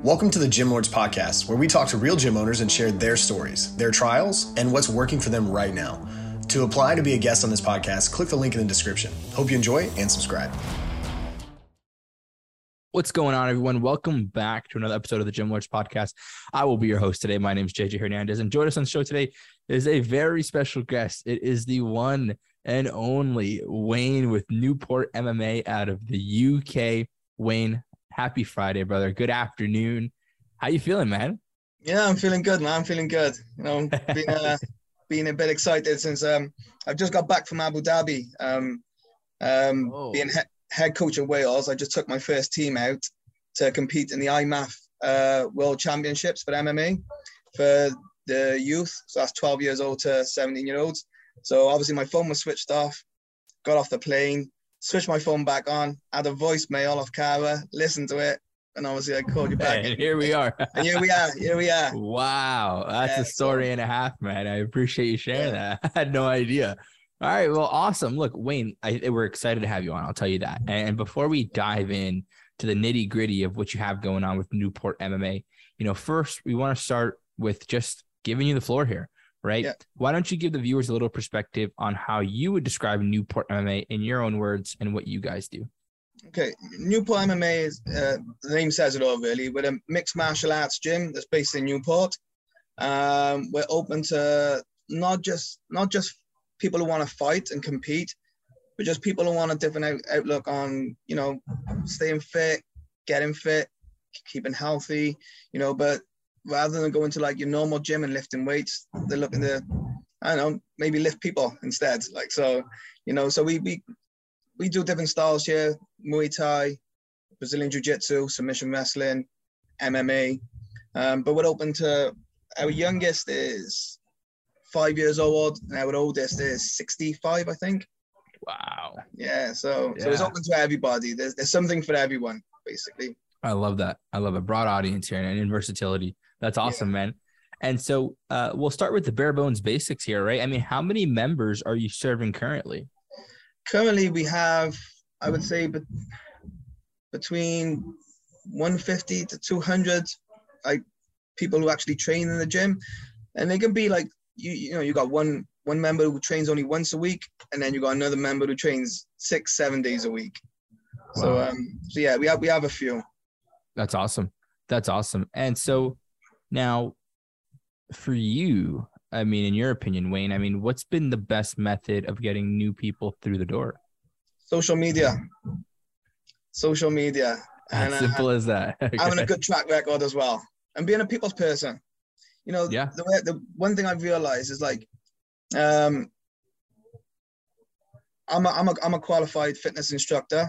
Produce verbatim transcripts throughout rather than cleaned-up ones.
Welcome to the Gym Lords Podcast, where we talk to real gym owners and share their stories, their trials, and what's working for them right now. To apply to be a guest on this podcast, click the link in the description. Hope you enjoy and subscribe. What's going on, everyone? Welcome back to another episode of the Gym Lords Podcast. I will be your host today. My name is J J Hernandez, and joining us on the show today is a very special guest. It is the one and only Wayne with Newport M M A out of the U K. Wayne, happy Friday, brother. Good afternoon. How you feeling, man? Yeah, I'm feeling good, man. I'm feeling good. You know, being, uh, being a bit excited since um, I've just got back from Abu Dhabi. Um, um, oh. Being he- head coach of Wales, I just took my first team out to compete in the I M A F uh, World Championships for M M A for the youth. So that's twelve years old to seventeen year olds. So obviously my phone was switched off, got off the plane, switched my phone back on, had a voicemail off Cara, listened to it, and obviously I called you back. And here we are. And here we are. Here we are. Wow. That's yeah, a story so, and a half, man. I appreciate you sharing yeah. that. I had no idea. All right. Well, awesome. Look, Wayne, I, we're excited to have you on. I'll tell you that. And before we dive in to the nitty gritty of what you have going on with Newport M M A, you know, first we want to start with just giving you the floor here. Right. Yeah. Why don't you give the viewers a little perspective on how you would describe Newport M M A in your own words and what you guys do? Okay. Newport M M A is, uh, the name says it all, really. We're a mixed martial arts gym that's based in Newport. Um, we're open to not just, not just people who want to fight and compete, but just people who want a different out- outlook on, you know, staying fit, getting fit, keeping healthy, you know, but rather than going to like your normal gym and lifting weights, they're looking to, I don't know, maybe lift people instead. Like, so, you know, so we, we, we do different styles here: Muay Thai, Brazilian Jiu-Jitsu, submission wrestling, M M A. Um, but we're open to, our youngest is five years old, and our oldest is sixty-five, I think. Wow. Yeah. So, yeah. so it's open to everybody. There's, there's something for everyone, basically. I love that. I love a broad audience here and in versatility. That's awesome, yeah. man. And so uh, we'll start with the bare bones basics here, right? I mean, how many members are you serving currently? Currently, we have, I would say, be- between one fifty to two hundred, like people who actually train in the gym. And they can be like, you, you know, you got one one member who trains only once a week, and then you got another member who trains six, seven days a week. Wow. So, um, so yeah, we have we have a few. That's awesome. That's awesome. And so now for you, I mean, in your opinion, Wayne, I mean, what's been the best method of getting new people through the door? Social media. Social media. And, as simple uh, as that. Okay. Having a good track record as well. And being a people's person. You know, yeah. the way, the one thing I've realized is like, um, I'm a, I'm a, I'm a qualified fitness instructor.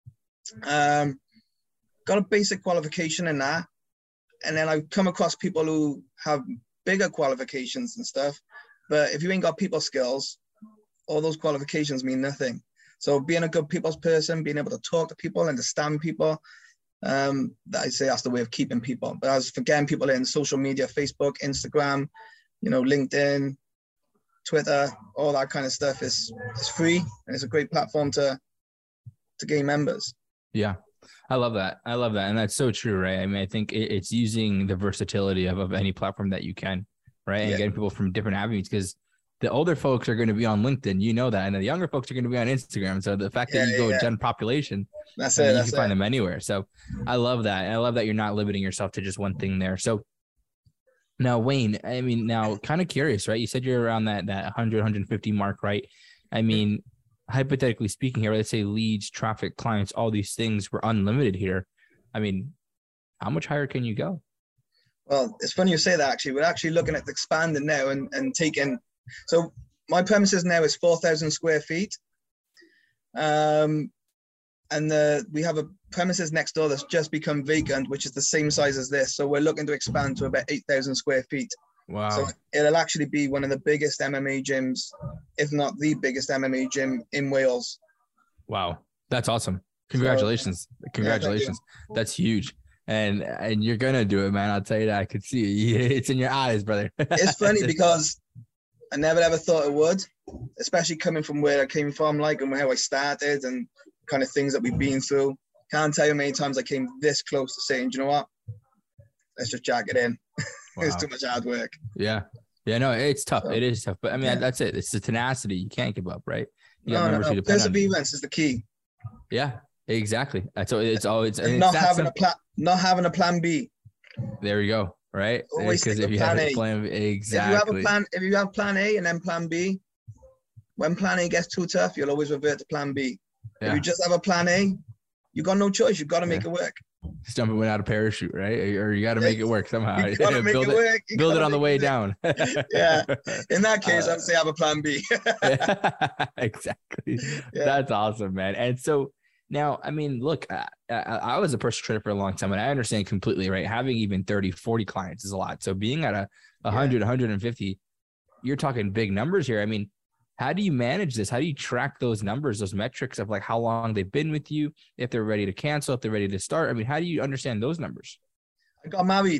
Um, got a basic qualification in that. And then I come across people who have bigger qualifications and stuff. But if you ain't got people skills, all those qualifications mean nothing. So being a good people's person, being able to talk to people, understand people, um, I'd say that's the way of keeping people. But as for getting people in social media, Facebook, Instagram, you know, LinkedIn, Twitter, all that kind of stuff is is free. And it's a great platform to to gain members. Yeah. I love that. I love that. And that's so true, right? I mean, I think it, it's using the versatility of, of any platform that you can, right? And yeah. getting people from different avenues, because the older folks are going to be on LinkedIn, you know that, and the younger folks are going to be on Instagram. So the fact yeah, that you go yeah. gen population, that's I mean, it. you That's can find it. them anywhere. So I love that. And I love that you're not limiting yourself to just one thing there. So now, Wayne, I mean, now kind of curious, right? You said you're around that, that one hundred, one fifty mark, right? I mean, hypothetically speaking here, let's say leads, traffic, clients, all these things were unlimited here. I mean, how much higher can you go? Well, it's funny you say that, actually. We're actually looking at expanding now and, and taking, so my premises now is four thousand square feet. Um, and the, we have a premises next door that's just become vacant, which is the same size as this. So we're looking to expand to about eight thousand square feet. Wow. So it'll actually be one of the biggest M M A gyms, if not the biggest M M A gym in Wales. Wow. That's awesome. Congratulations. So, Congratulations. Yeah, that's huge. And and you're going to do it, man. I'll tell you that. I could see it. It's in your eyes, brother. It's funny because I never ever thought it would, especially coming from where I came from, like, and how I started and kind of things that we've been through. Can't tell you how many times I came this close to saying, do you know what? let's just jack it in. Wow. It's too much hard work. Yeah. Yeah, no, it's tough. So, it is tough. But I mean, yeah. that's it. It's the tenacity. You can't give up, right? You No, no, no. Perseverance is the key. Yeah, exactly. That's all. It's always and not having a plan. Not having a plan B. There you go. Right. Always because think if of you plan have A. a plan, exactly. If you have a plan, if you have plan A and then plan B, when plan A gets too tough, you'll always revert to plan B. Yeah. If you just have a plan A, you got no choice. You've got to make Yeah. it work. Just jumping without a parachute, right? Or you got to make it work somehow. You gotta make build it it, work. You build it gotta on the make way it down. Yeah. In that case, Uh, I'd say have a plan B. Exactly. Yeah. That's awesome, man. And so now, I mean, look, I, I, I was a personal trainer for a long time, and I understand completely, right? Having even thirty, forty clients is a lot. So being at a one hundred, one hundred fifty, you're talking big numbers here. I mean, how do you manage this? How do you track those numbers, those metrics of like how long they've been with you, if they're ready to cancel, if they're ready to start? I mean, how do you understand those numbers? I got married.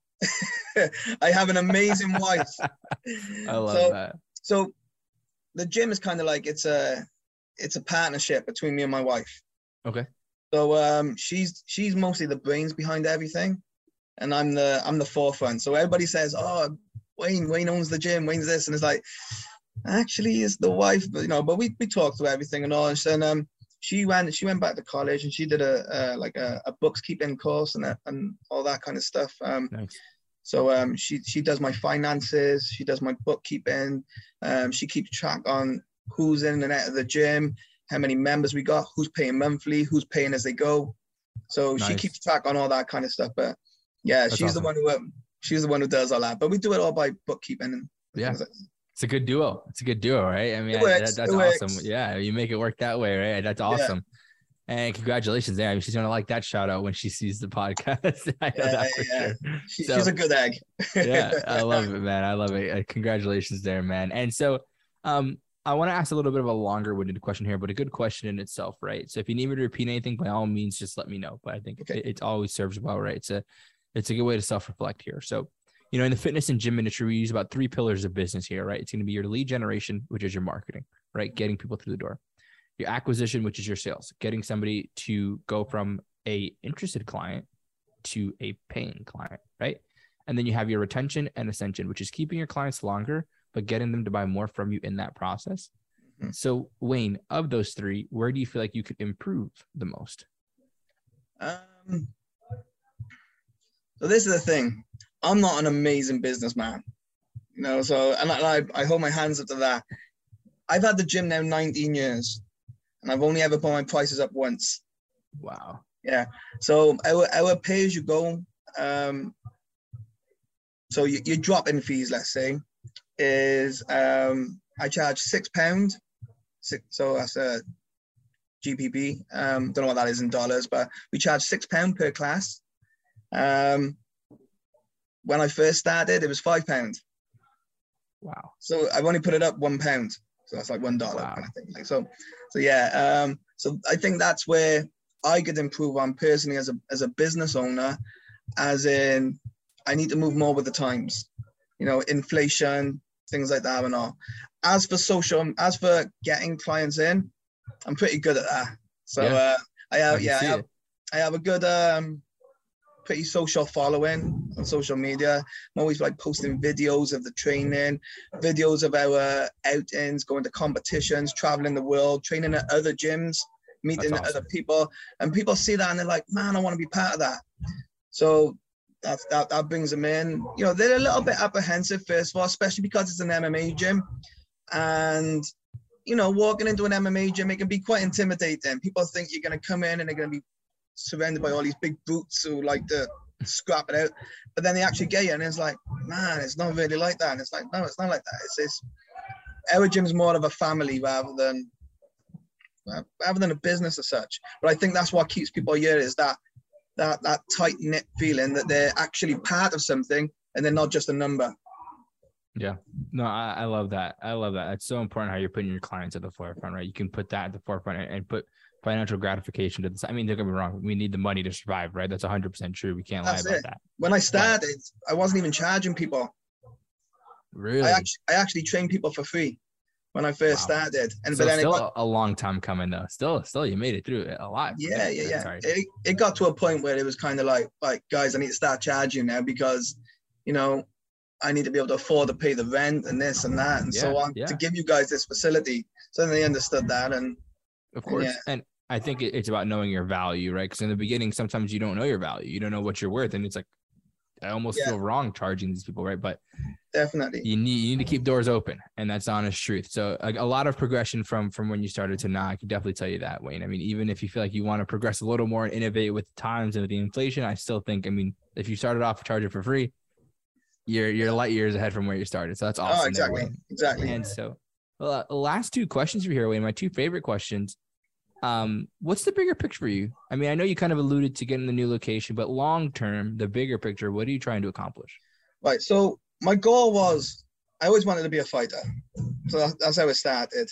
I have an amazing wife. I love so, that. So the gym is kind of like it's a it's a partnership between me and my wife. Okay. So um she's she's mostly the brains behind everything, and I'm the I'm the forefront. So everybody says, "Oh, Wayne, Wayne owns the gym. Wayne's this," and it's like, actually, it's the wife. But, you know, but we we talk through everything and all. And then um she went she went back to college and she did a, a like a, a bookkeeping course and that, and all that kind of stuff. Um, Nice. So um she she does my finances. She does my bookkeeping. Um, she keeps track on who's in and out of the gym, how many members we got, who's paying monthly, who's paying as they go. So Nice. she keeps track on all that kind of stuff. But yeah, That's she's awesome. the one who um, she's the one who does all that. But we do it all by bookkeeping and Yeah. things like that. It's a good duo. It's a good duo, right? I mean, It works. that, that's It awesome. works. Yeah, you make it work that way, right? That's awesome. And congratulations there. I mean, she's gonna like that shout out when she sees the podcast. I know Yeah, that for yeah. sure. She, So- she's a good egg. Yeah, I love it, man. I love it. Uh, congratulations there, man. And so, um, I want to ask a little bit of a longer-winded question here, but a good question in itself, right? So if you need me to repeat anything, by all means, just let me know. But I think Okay. it, it always serves well, right? It's a, it's a good way to self-reflect here. So, you know, in the fitness and gym industry, we use about three pillars of business here, right? It's going to be your lead generation, which is your marketing, right? Getting people through the door. Your acquisition, which is your sales, getting somebody to go from a interested client to a paying client, right? And then you have your retention and ascension, which is keeping your clients longer, but getting them to buy more from you in that process. Mhm. So Wayne, of those three, where do you feel like you could improve the most? Um, so this is the thing. I'm not an amazing businessman, you know. So and I, I I hold my hands up to that. I've had the gym now nineteen years, and I've only ever put my prices up once. Wow. Yeah. So our our pay as you go. Um. So your, your drop in fees, let's say, is um I charge six pound. Six. So that's a G P P. Um. Don't know what that is in dollars, but we charge six pound per class. Um. When I first started, it was five pound. Wow. So I've only put it up one pound. So that's like one dollar Wow. kind of thing. Like so, so yeah. Um, so I think that's where I could improve on personally as a as a business owner, as in I need to move more with the times. You know, inflation, things like that and all. As for social, as for getting clients in, I'm pretty good at that. So Yeah. uh, I I have can yeah, I see have, it. I have a good um pretty social following on social media. I'm always like posting videos of the training, videos of our outings, going to competitions, traveling the world, training at other gyms, meeting That's awesome. other people. And people see that and they're like, man, I want to be part of that. So that's, that, that brings them in. You know, they're a little bit apprehensive first of all, especially because it's an M M A gym. And, you know, walking into an M M A gym, it can be quite intimidating. People think you're going to come in and they're going to be surrounded by all these big boots who like to scrap it out, but then they actually get you and it's like, man, it's not really like that. And it's like, no, it's not like that. It's this our gym's more of a family rather than rather than a business as such. But I think that's what keeps people here, is that that that tight knit feeling that they're actually part of something and they're not just a number. Yeah. No, I, I love that. I love that. It's so important how you're putting your clients at the forefront, right? You can put that at the forefront and, and put financial gratification to this. I mean, don't get me wrong. We need the money to survive, right? That's one hundred percent true. We can't That's lie about it. that. When I started, I wasn't even charging people. Really? I actually I actually train people for free. when I first Wow. started. And So but then still it got, a long time coming though. Still, still you made it through it alive. yeah, yeah, yeah. Sorry. It, it got to a point where it was kind of like, like, guys, I need to start charging now because, you know, I need to be able to afford to pay the rent and this and that and Yeah, so on yeah. to give you guys this facility. So then they understood that. And Of course. yeah. And I think it- it's about knowing your value, right? Because in the beginning, sometimes you don't know your value. You don't know what you're worth. And it's like, I almost Yeah. feel wrong charging these people, right? But Definitely. you need you need to keep doors open, and that's the honest truth. So like a lot of progression from from when you started to now, I can definitely tell you that, Wayne. I mean, even if you feel like you want to progress a little more and innovate with the times and with the inflation, I still think, I mean, if you started off charging for free, you're you're light years ahead from where you started. So that's awesome. Oh, there, exactly. Wayne. Exactly. And so uh, the last two questions for here, Wayne, my two favorite questions. Um, what's the bigger picture for you? I mean, I know you kind of alluded to getting the new location, but long term, the bigger picture, what are you trying to accomplish? Right. So my goal was, I always wanted to be a fighter. So that, that's how it started.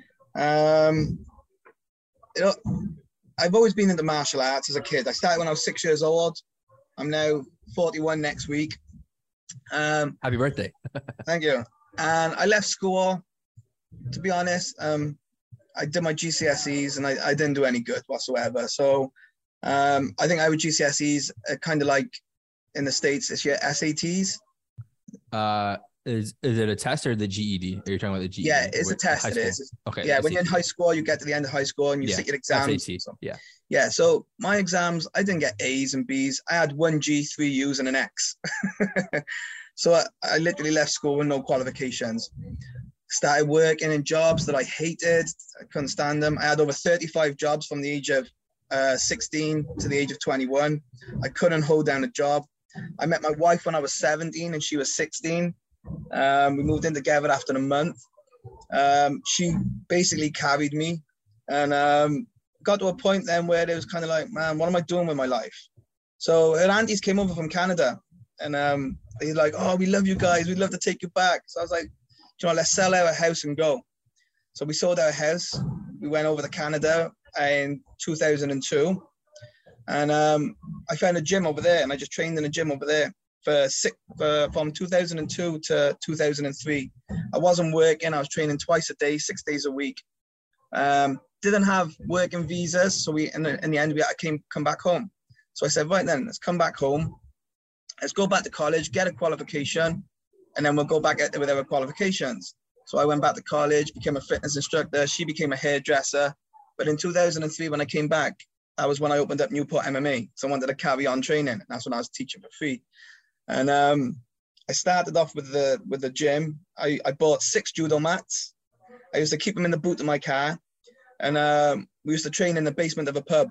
Um, you know, I've always been into martial arts as a kid. I started when I was six years old. I'm now forty-one next week. Um, Happy birthday. thank you. And I left school, to be honest. Um, I did my G C S Es and I, I didn't do any good whatsoever. So um, I think our G C S Es are kind of like in the States, it's your S A Ts. Uh, is is it a test or the G E D? Are you talking about the G E D? Yeah, it's a With test. high It school? is. Okay. Yeah, when you're in S A T. high school, you get to the end of high school and you Yeah, sit your exams. S A T. So, Yeah. yeah, so my exams, I didn't get A's and B's. I had one G, three U's, and an X. So I, I literally left school with no qualifications. Started working in jobs that I hated. I couldn't stand them. I had over thirty-five jobs from the age of uh, sixteen to the age of twenty-one. I couldn't hold down a job. I met my wife when I was seventeen and she was sixteen. Um, we moved in together after a month. Um, she basically carried me and um, got to a point then where it was kind of like, man, what am I doing with my life? So her aunties came over from Canada and um, they're like, oh, we love you guys. We'd love to take you back. So I was like, you know, let's sell our house and go. So we sold our house. We went over to Canada in two thousand two. And um, I found a gym over there and I just trained in a gym over there for six, for, from two thousand two to two thousand three. I wasn't working. I was training twice a day, six days a week. Um, didn't have working visas. So we, in the, in the end, we I came, come back home. So I said, right then, let's come back home. Let's go back to college, get a qualification, and then we'll go back at, with our qualifications. So I went back to college, became a fitness instructor. She became a hairdresser. But in two thousand three, when I came back, that was when I opened up Newport M M A. So I wanted to carry on training. That's when I was teaching for free. And um, I started off with the with the gym. I, I bought six judo mats. I used to keep them in the boot of my car. And um, we used to train in the basement of a pub.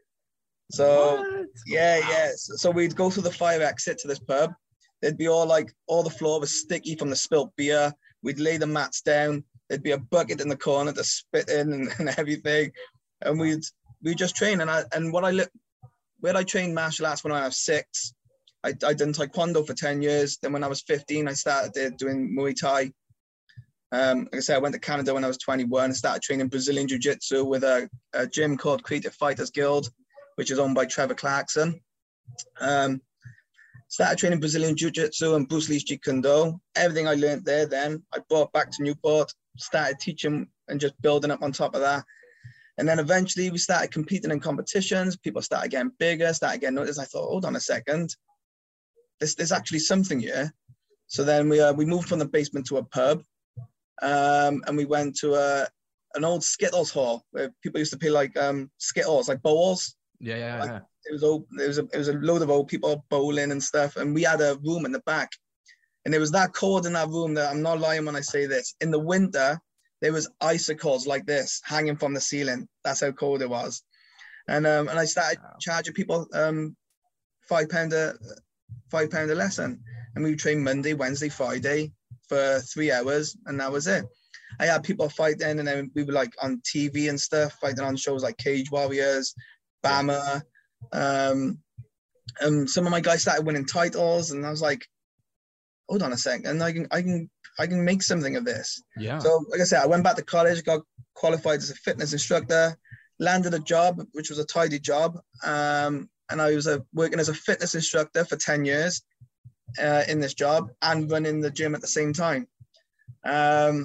So, What? yeah, Wow. yeah. So, so we'd go through the fire exit to this pub. There'd be all like, all the floor was sticky from the spilt beer. We'd lay the mats down. There'd be a bucket in the corner to spit in and, and everything. And we'd we just train. And I and what I look, where I trained martial arts when I was six, I I done taekwondo for ten years. Then when I was fifteen, I started doing Muay Thai. Um, like I said, I went to Canada when I was twenty-one and started training Brazilian Jiu-Jitsu with a, a gym called Creative Fighters Guild, which is owned by Trevor Clarkson. Um, started training Brazilian Jiu-Jitsu and Bruce Lee's Jeet Kune Do. Everything I learned there then, I brought back to Newport, started teaching and just building up on top of that. And then eventually we started competing in competitions. People started getting bigger, started getting noticed. I thought, hold on a second. This, there's actually something here. So then we uh, we moved from the basement to a pub. Um, and we went to a, an old Skittles hall where people used to play like um, Skittles, like bowls. Yeah, yeah, Like, yeah. It was old, it was a it was a load of old people bowling and stuff, and we had a room in the back, and it was that cold in that room that I'm not lying when I say this. In the winter, there was icicles like this hanging from the ceiling. That's how cold it was, and um and I started Wow. charging people um five pound a five pound a lesson, and we would train Monday, Wednesday, Friday for three hours, and that was it. I had people fighting, and then we were like on T V and stuff, fighting on shows like Cage Warriors, Bama. Um, and some of my guys started winning titles, and I was like, hold on a second, I can, I can, I can make something of this. Yeah. So, like I said, I went back to college, got qualified as a fitness instructor, landed a job, which was a tidy job. Um, and I was uh, working as a fitness instructor for ten years uh, in this job and running the gym at the same time. Um,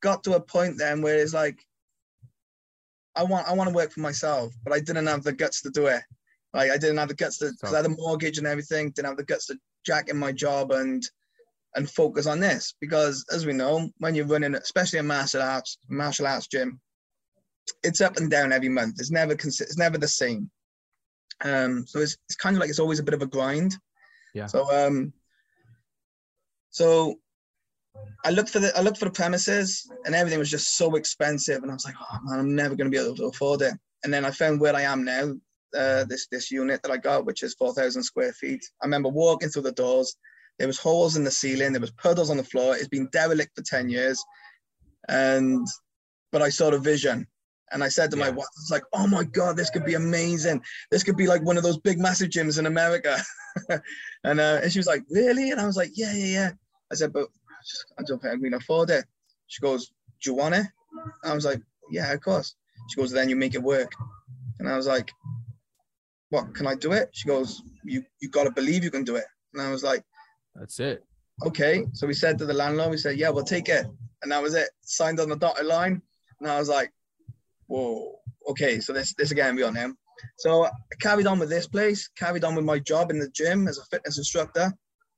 got to a point then where it's like, I want I want to work for myself, but I didn't have the guts to do it. Like I didn't have the guts to, because I had a mortgage and everything, didn't have the guts to jack in my job and and focus on this. Because as we know, when you're running, especially a martial arts, martial arts gym, it's up and down every month. It's never cons- it's never the same. Um, so it's it's kind of like it's always a bit of a grind. Yeah. So um, so I looked for the I looked for the premises, and everything was just so expensive, and I was like, oh man, I'm never going to be able to afford it. And then I found where I am now, uh, this this unit that I got, which is four thousand square feet. I remember walking through the doors. There was holes in the ceiling. There was puddles on the floor. It's been derelict for ten years, and but I saw the vision. And I said to yeah. my wife, it's like, oh my God, this could be amazing. This could be like one of those big, massive gyms in America. and uh, and she was like, really? And I was like, yeah, yeah, yeah. I said, but I don't think I'm going to afford it. She goes, do you want it? I was like, yeah, of course. She goes, then you make it work. And I was like, what, can I do it? She goes, you you got to believe you can do it. And I was like, that's it. Okay. So we said to the landlord, we said, yeah, we'll take it. And that was it. Signed on the dotted line. And I was like, whoa, okay. So this, this again, we on him. So I carried on with this place, carried on with my job in the gym as a fitness instructor.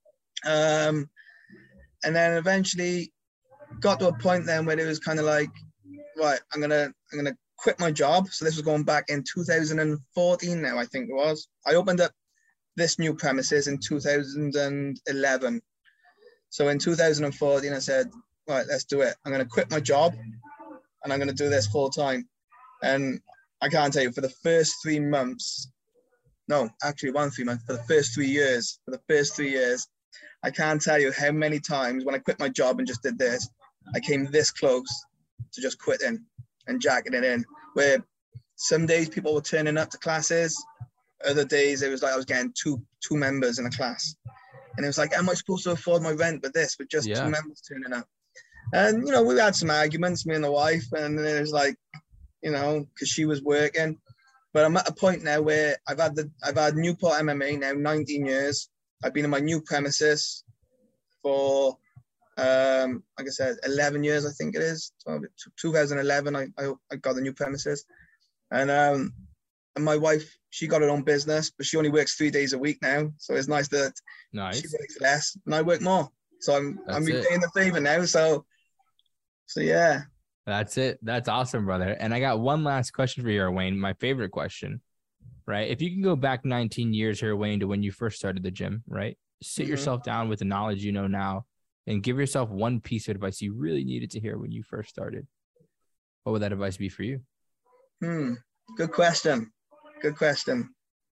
Um, And then eventually got to a point then where it was kind of like, right, I'm gonna I'm gonna quit my job. So this was going back in two thousand fourteen now, I think it was. I opened up this new premises in two thousand eleven. So in two thousand fourteen, I said, right, let's do it. I'm gonna quit my job and I'm gonna do this full time. And I can't tell you, for the first three months, no, actually one three months, for the first three years, for the first three years, I can't tell you how many times when I quit my job and just did this, I came this close to just quitting and jacking it in. Where some days people were turning up to classes, other days it was like I was getting two two members in a class. And it was like, am I supposed to afford my rent with this, with just yeah. two members turning up? And, you know, we had some arguments, me and the wife, and it was like, you know, because she was working. But I'm at a point now where I've had the I've had Newport M M A now nineteen years. I've been in my new premises for, um, like I said, eleven years, I think it is. So two thousand eleven, I, I, I got the new premises. And, um, and my wife, she got her own business, but she only works three days a week now. So it's nice that nice. she works less and I work more. So I'm That's I'm repaying the favor now. So, so yeah. That's it. That's awesome, brother. And I got one last question for you, Wayne, my favorite question. Right. If you can go back nineteen years here, Wayne, to when you first started the gym, right? Sit mm-hmm. yourself down with the knowledge you know now and give yourself one piece of advice you really needed to hear when you first started. What would that advice be for you? Hmm. Good question. Good question.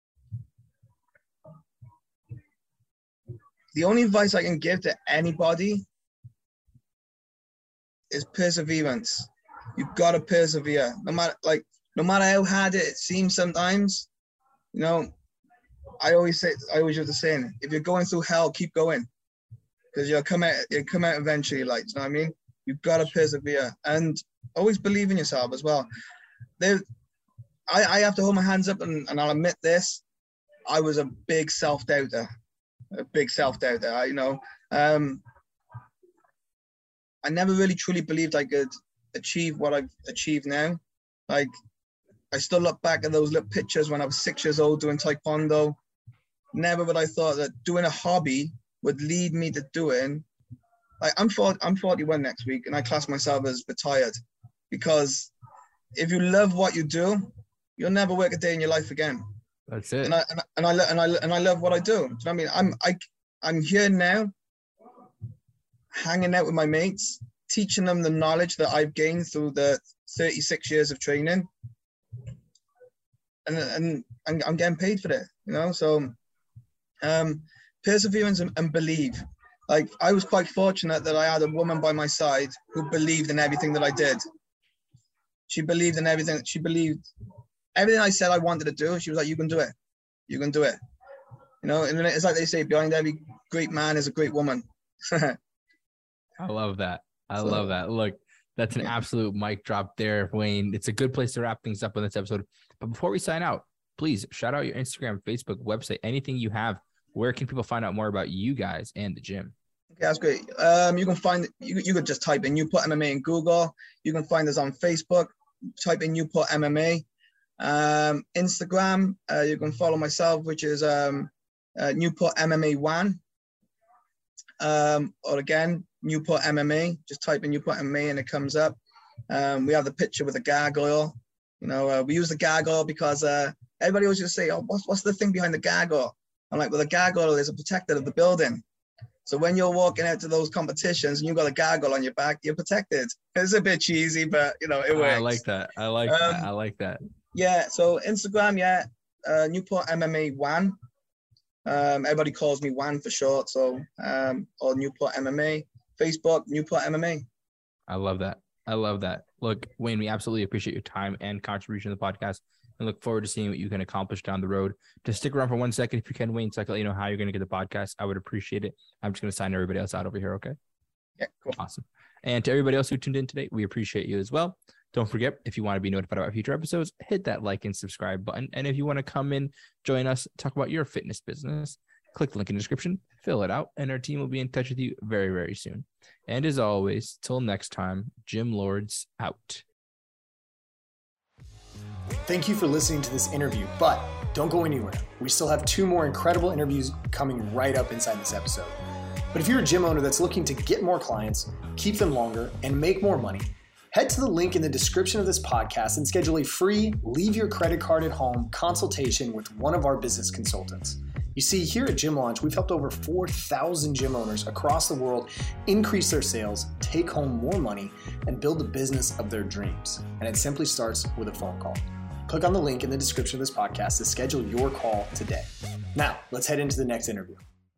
The only advice I can give to anybody is perseverance. You've got to persevere. No matter like no matter how hard it seems sometimes. You know, I always say, I always use the saying, if you're going through hell, keep going, because you'll come out, you'll come out eventually. Like, you know what I mean? You've got to persevere and always believe in yourself as well. There, I, I have to hold my hands up, and, and I'll admit this: I was a big self-doubter, a big self-doubter. I, you know, um, I never really truly believed I could achieve what I've achieved now. Like, I still look back at those little pictures when I was six years old doing Taekwondo. Never would I thought that doing a hobby would lead me to doing. Like I'm forty, I'm forty-one next week, and I class myself as retired, because if you love what you do, you'll never work a day in your life again. That's it. And I and I and I, and I, and I love what I do. Do you know what I mean? I'm I I'm here now, hanging out with my mates, teaching them the knowledge that I've gained through the thirty-six years of training. And, and and I'm getting paid for it, you know. So, um, perseverance and, and believe. Like I was quite fortunate that I had a woman by my side who believed in everything that I did. She believed in everything. She believed everything I said I wanted to do. She was like, "You can do it. You can do it." You know. And it's like they say, behind every great man is a great woman. I love that. I so, love that. Look, that's an absolute mic drop there, Wayne. It's a good place to wrap things up on this episode. But before we sign out, please shout out your Instagram, Facebook, website, anything you have. Where can people find out more about you guys and the gym? Yeah, that's great. Um, you can find, you, you could just type in Newport M M A in Google. You can find us on Facebook, type in Newport M M A. Um, Instagram, uh, you can follow myself, which is um, uh, Newport M M A one. Um, or again, Newport M M A, just type in Newport M M A and it comes up. Um, we have the picture with the gargoyle. You know, uh, we use the gargoyle because uh, everybody always just say, oh, what's, what's the thing behind the gargoyle? I'm like, well, the gargoyle is a protector of the building. So when you're walking out to those competitions and you've got a gargoyle on your back, you're protected. It's a bit cheesy, but, you know, it works. I like that. I like um, that. I like that. Yeah, so Instagram, yeah, uh, Newport M M A one. Um, everybody calls me Wan for short, so um, or Newport M M A. Facebook, Newport M M A. I love that. I love that. Look, Wayne, we absolutely appreciate your time and contribution to the podcast and look forward to seeing what you can accomplish down the road. Just stick around for one second if you can, Wayne, so I can let you know how you're going to get the podcast. I would appreciate it. I'm just going to sign everybody else out over here, okay? Yeah, cool. Awesome. And to everybody else who tuned in today, we appreciate you as well. Don't forget, if you want to be notified about future episodes, hit that like and subscribe button. And if you want to come in, join us, talk about your fitness business, click the link in the description, fill it out, and our team will be in touch with you very, very soon. And as always, till next time, Gym Lords out. Thank you for listening to this interview, but don't go anywhere. We still have two more incredible interviews coming right up inside this episode. But if you're a gym owner that's looking to get more clients, keep them longer, and make more money, head to the link in the description of this podcast and schedule a free leave your credit card at home consultation with one of our business consultants. You see, here at Gym Launch, we've helped over four thousand gym owners across the world increase their sales, take home more money, and build the business of their dreams. And it simply starts with a phone call. Click on the link in the description of this podcast to schedule your call today. Now, let's head into the next interview.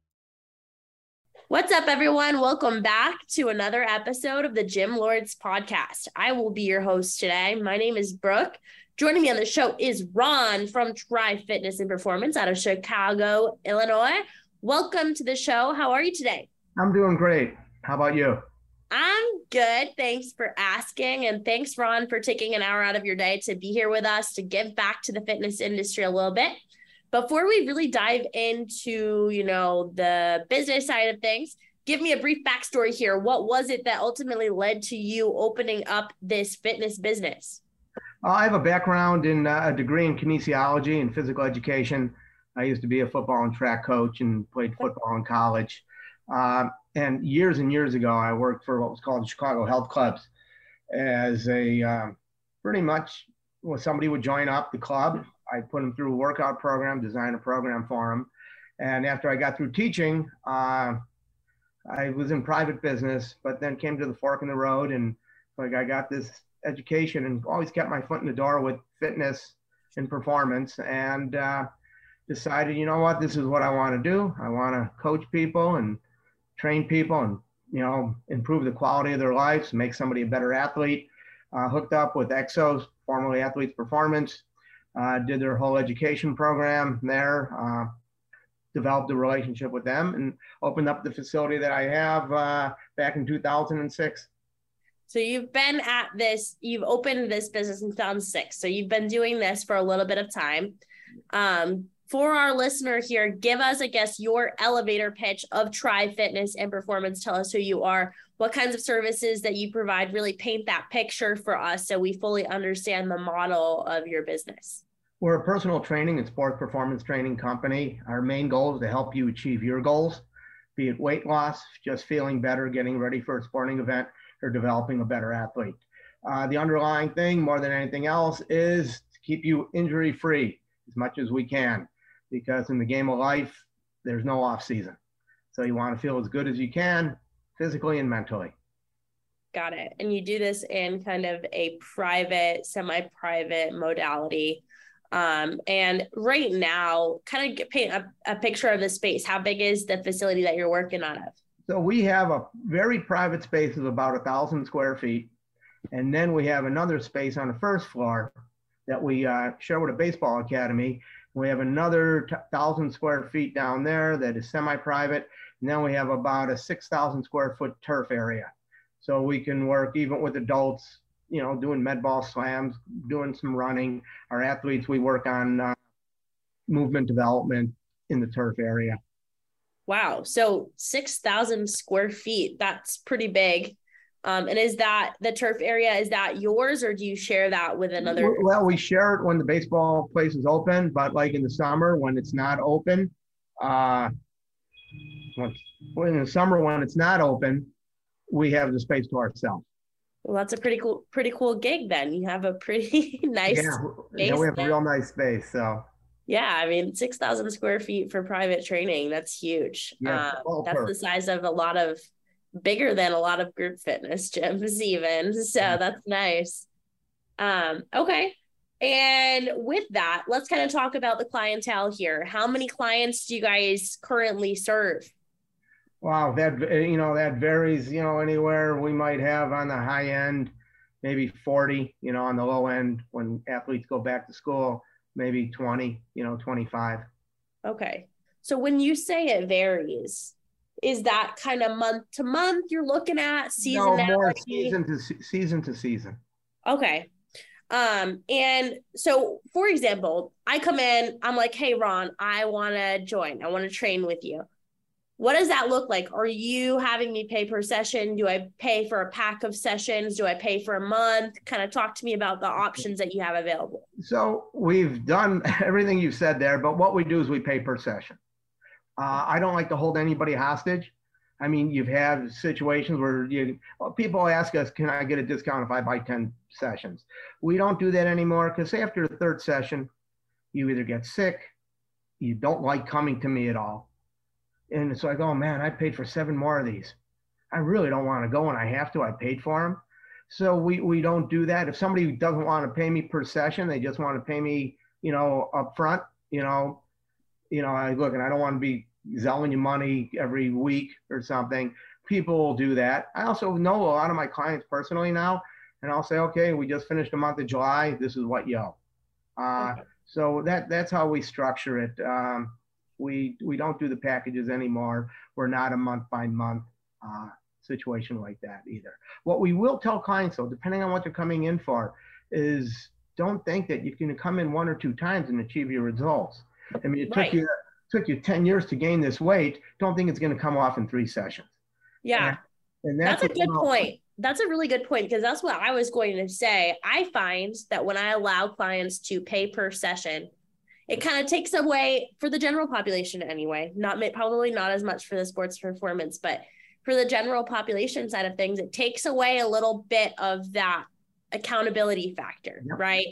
What's up, everyone? Welcome back to another episode of the Gym Lords podcast. I will be your host today. My name is Brooke. Joining me on the show is Ron from Tri Fitness and Performance out of Chicago, Illinois. Welcome to the show. How are you today? I'm doing great. How about you? I'm good. Thanks for asking. And thanks, Ron, for taking an hour out of your day to be here with us to give back to the fitness industry a little bit. Before we really dive into, you know, the business side of things, give me a brief backstory here. What was it that ultimately led to you opening up this fitness business? Uh, I have a background in uh, a degree in kinesiology and physical education. I used to be a football and track coach and played football in college. Uh, and years and years ago, I worked for what was called the Chicago Health Clubs as a uh, pretty much when somebody would join up the club, I'd put them through a workout program, design a program for them. And after I got through teaching, uh, I was in private business, but then came to the fork in the road. And like I got this education and always kept my foot in the door with fitness and performance, and uh, decided, you know what, this is what I want to do. I want to coach people and train people and, you know, improve the quality of their lives, make somebody a better athlete. Uh, hooked up with Exos, formerly Athletes Performance, uh, did their whole education program there, uh, developed a relationship with them, and opened up the facility that I have uh, back in two thousand six. So you've been at this, you've opened this business in two thousand six. So you've been doing this for a little bit of time. Um, for our listener here, give us, I guess, your elevator pitch of Tri Fitness and Performance. Tell us who you are, what kinds of services that you provide, really paint that picture for us so we fully understand the model of your business. We're a personal training and sports performance training company. Our main goal is to help you achieve your goals, be it weight loss, just feeling better, getting ready for a sporting event, or developing a better athlete. Uh, the underlying thing, more than anything else, is to keep you injury-free as much as we can, because in the game of life, there's no off season. So you want to feel as good as you can, physically and mentally. Got it. And you do this in kind of a private, semi-private modality. Um, and right now, kind of get, paint a, a picture of the space. How big is the facility that you're working out of? So we have a very private space of about a thousand square feet. And then we have another space on the first floor that we uh, share with a baseball academy. We have another thousand square feet down there that is semi-private. And then we have about a six thousand square foot turf area. So we can work even with adults, you know, doing med ball slams, doing some running. Our athletes, we work on uh, movement development in the turf area. Wow. So six thousand square feet, that's pretty big. Um, and is that the turf area, is that yours, or do you share that with another? Well, we share it when the baseball place is open, but like in the summer when it's not open, uh, when, in the summer when it's not open, we have the space to ourselves. Well, that's a pretty cool, pretty cool gig then. You have a pretty nice yeah, space. Yeah, we have there. a real nice space. So yeah, I mean, six thousand square feet for private training, that's huge. Yeah, um, that's the size of a lot of, bigger than a lot of group fitness gyms even. So yeah. That's nice. Um, okay. And with that, let's kind of talk about the clientele here. How many clients do you guys currently serve? Wow, that, you know, that varies, you know, anywhere. We might have on the high end, maybe forty, you know, on the low end when athletes go back to school, maybe twenty, you know, twenty-five. Okay. So when you say it varies, is that kind of month to month you're looking at, seasonality? No, more season to season to season. Okay. Um, and so for example, I come in, I'm like, hey, Ron, I want to join. I want to train with you. What does that look like? Are you having me pay per session? Do I pay for a pack of sessions? Do I pay for a month? Kind of talk to me about the options that you have available. So we've done everything you said there, but what we do is we pay per session. Uh, I don't like to hold anybody hostage. I mean, you've had situations where you well, people ask us, can I get a discount if I buy ten sessions? We don't do that anymore because after the third session, you either get sick, you don't like coming to me at all. And it's like, oh man, I paid for seven more of these. I really don't want to go and I have to, I paid for them. So we, we don't do that. If somebody doesn't want to pay me per session, they just want to pay me, you know, up front, you know, you know, I look, and I don't want to be selling you money every week or something. People will do that. I also know a lot of my clients personally now, and I'll say, okay, we just finished the month of July. This is what you owe. Uh, okay. So that that's how we structure it. Um, we we don't do the packages anymore. We're not a month by month uh, situation like that either. What we will tell clients though, depending on what they're coming in for, is don't think that you can come in one or two times and achieve your results. I mean, it right. took you took you ten years to gain this weight. Don't think it's going to come off in three sessions. Yeah, and, and that's, that's a good point. That's a really good point, because that's what I was going to say. I find that when I allow clients to pay per session, it kind of takes away, for the general population anyway, not probably not as much for the sports performance, but for the general population side of things, it takes away a little bit of that accountability factor, yep. right?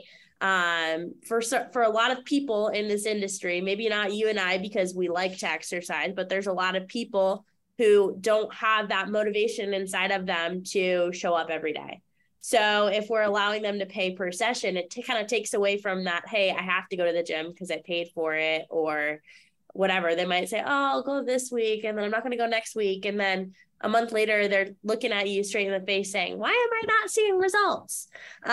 Um, for for a lot of people in this industry, maybe not you and I because we like to exercise, but there's a lot of people who don't have that motivation inside of them to show up every day. So if we're allowing them to pay per session, it t- kind of takes away from that, hey, I have to go to the gym because I paid for it, or whatever. They might say, oh, I'll go this week, and then I'm not going to go next week. And then a month later, they're looking at you straight in the face saying, why am I not seeing results?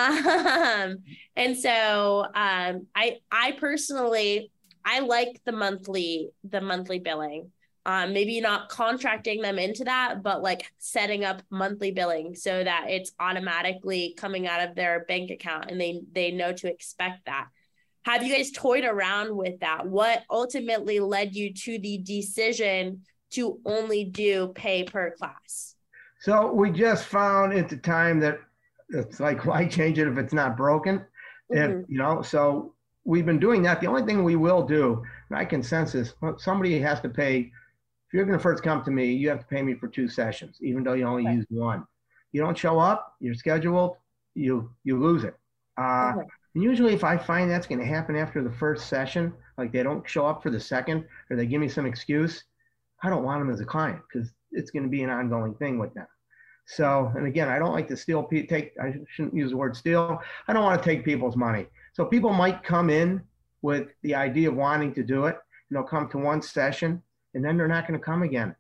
Um, and so um, I, I personally, I like the monthly, the monthly billing. Um, maybe not contracting them into that, but like setting up monthly billing so that it's automatically coming out of their bank account and they, they know to expect that. Have you guys toyed around with that? What ultimately led you to the decision to only do pay per class? So we just found at the time that it's like, why change it if it's not broken? Mm-hmm. If, you know, so we've been doing that. The only thing we will do, my consensus, somebody has to pay. If you're going to first come to me, you have to pay me for two sessions, even though you only okay. use one. You don't show up, you're scheduled, you you lose it. Uh, okay. And usually if I find that's going to happen after the first session, like they don't show up for the second, or they give me some excuse, I don't want them as a client because it's going to be an ongoing thing with them. So, and again, I don't like to steal, take, I shouldn't use the word steal. I don't want to take people's money. So people might come in with the idea of wanting to do it, and they'll come to one session, and then they're not going to come again.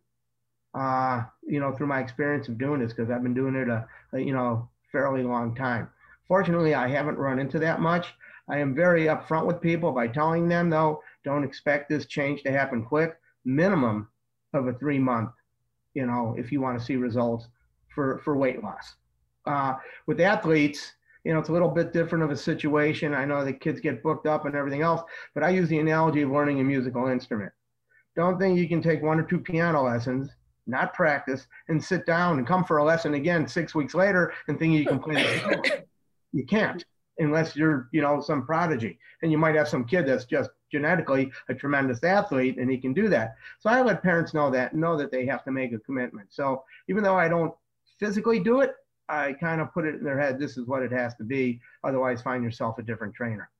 Uh, you know, through my experience of doing this, because I've been doing it a, a, you know, fairly long time. Fortunately, I haven't run into that much. I am very upfront with people by telling them, though, don't expect this change to happen quick. Minimum of a three month, you know, if you want to see results for, for weight loss. Uh, with athletes, you know, it's a little bit different of a situation. I know the kids get booked up and everything else, but I use the analogy of learning a musical instrument. Don't think you can take one or two piano lessons, not practice, and sit down and come for a lesson again six weeks later and think you can play the piano. You can't, unless you're, you know, some prodigy. And you might have some kid that's just genetically a tremendous athlete and he can do that. So I let parents know that, know that they have to make a commitment. So even though I don't physically do it, I kind of put it in their head, this is what it has to be. Otherwise, find yourself a different trainer.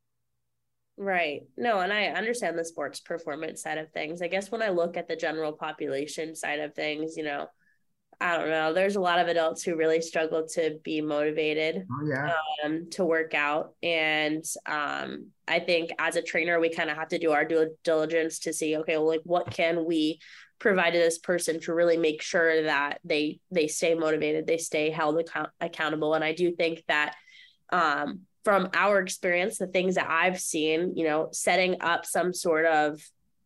Right. No, and I understand the sports performance side of things. I guess when I look at the general population side of things, you know, I don't know, there's a lot of adults who really struggle to be motivated oh, yeah. um, to work out. And um, I think as a trainer, we kind of have to do our due diligence to see, okay, well, like what can we provide to this person to really make sure that they, they stay motivated, they stay held account- accountable. And I do think that um, from our experience, the things that I've seen, you know, setting up some sort of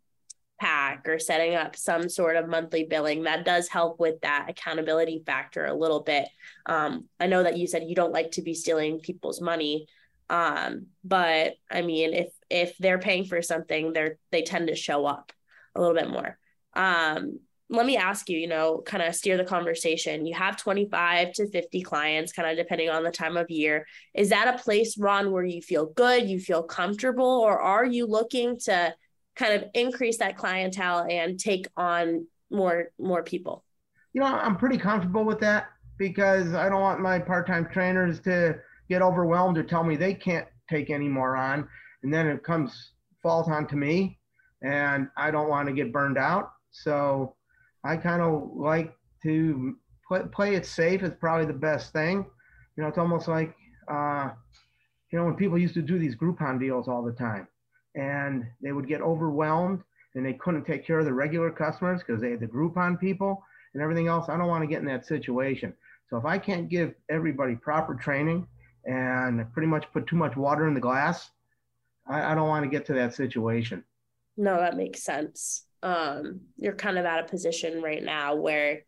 pack or setting up some sort of monthly billing, that does help with that accountability factor a little bit. Um, I know that you said you don't like to be stealing people's money. Um, but I mean, if, if they're paying for something, they're, they tend to show up a little bit more. Um, let me ask you, you know, kind of steer the conversation. You have twenty-five to fifty clients, kind of depending on the time of year. Is that a place, Ron, where you feel good, you feel comfortable, or are you looking to kind of increase that clientele and take on more, more people? You know, I'm pretty comfortable with that because I don't want my part-time trainers to get overwhelmed or tell me they can't take any more on. And then it comes falls onto me and I don't want to get burned out. So I kind of like to play, play it safe is probably the best thing. You know, it's almost like, uh, you know, when people used to do these Groupon deals all the time and they would get overwhelmed and they couldn't take care of the regular customers because they had the Groupon people and everything else. I don't want to get in that situation. So if I can't give everybody proper training and pretty much put too much water in the glass, I, I don't want to get to that situation. No, that makes sense. Um, you're kind of at a position right now where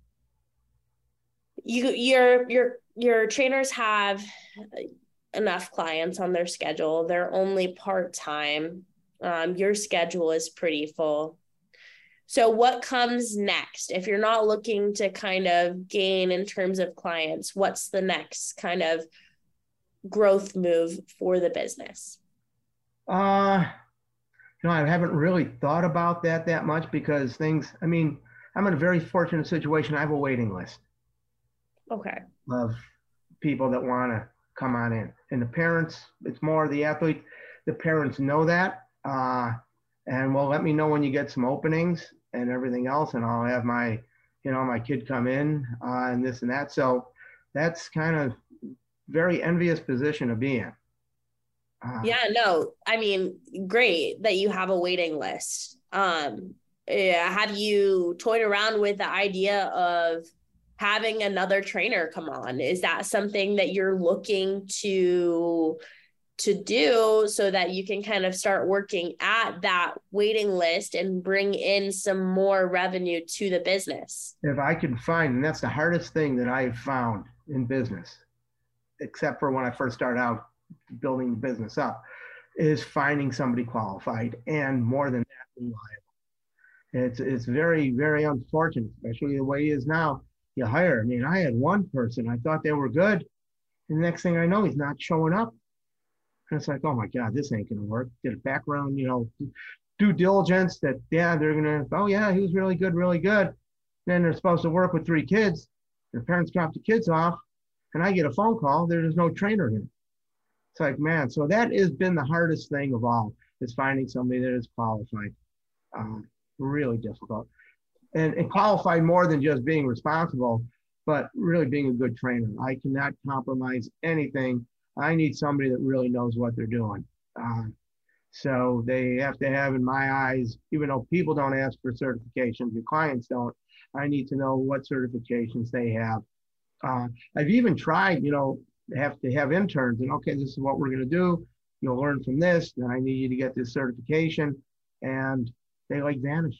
you, your, your, your trainers have enough clients on their schedule. They're only part-time. Um, your schedule is pretty full. So what comes next? If you're not looking to kind of gain in terms of clients, what's the next kind of growth move for the business? Uh, you know, I haven't really thought about that that much because things, I mean, I'm in a very fortunate situation. I have a waiting list. Okay. Of people that want to come on in. And the parents, it's more the athlete, the parents know that. Uh, and will let me know when you get some openings and everything else. And I'll have my, you know, my kid come in uh, and this and that. So that's kind of very envious position to be in. Uh, yeah, no, I mean, great that you have a waiting list. Um, yeah, have you toyed around with the idea of having another trainer come on? Is that something that you're looking to to do so that you can kind of start working at that waiting list and bring in some more revenue to the business? If I can find, and that's the hardest thing that I've found in business, except for when I first started out building the business up, is finding somebody qualified and more than that, reliable. It's, it's very, very unfortunate, especially the way he is now. You hire, I mean, I had one person, I thought they were good. And the next thing I know, he's not showing up. And it's like, oh my God, this ain't going to work. Get a background, you know, due diligence that, yeah, they're going to, oh yeah, he was really good, really good. Then they're supposed to work with three kids. Their parents drop the kids off and I get a phone call, there's no trainer here. It's like, man, so that has been the hardest thing of all, is finding somebody that is qualified. Um, really difficult. And, and qualified more than just being responsible, but really being a good trainer. I cannot compromise anything. I need somebody that really knows what they're doing. Um, so they have to have, in my eyes, even though people don't ask for certifications, your clients don't, I need to know what certifications they have. Uh, I've even tried, you know, have to have interns and, okay, this is what we're going to do. You'll learn from this. Then I need you to get this certification. And they like vanish.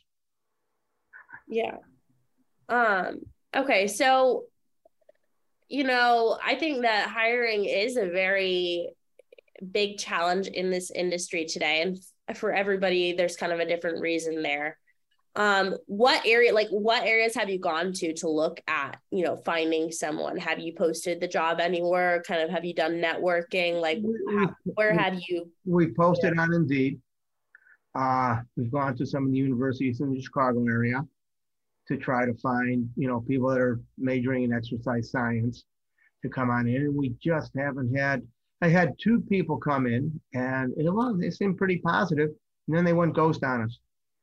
Yeah. Um, okay. So, you know, I think that hiring is a very big challenge in this industry today. And for everybody, there's kind of a different reason there. Um, what area, like what areas have you gone to to look at, you know, finding someone? Have you posted the job anywhere? Kind of, have you done networking? Like, how, where have you? We posted on Indeed. Uh, we've gone to some of the universities in the Chicago area to try to find, you know, people that are majoring in exercise science to come on in. And we just haven't had, I had two people come in and it was, they seemed pretty positive, and then they went ghost on us.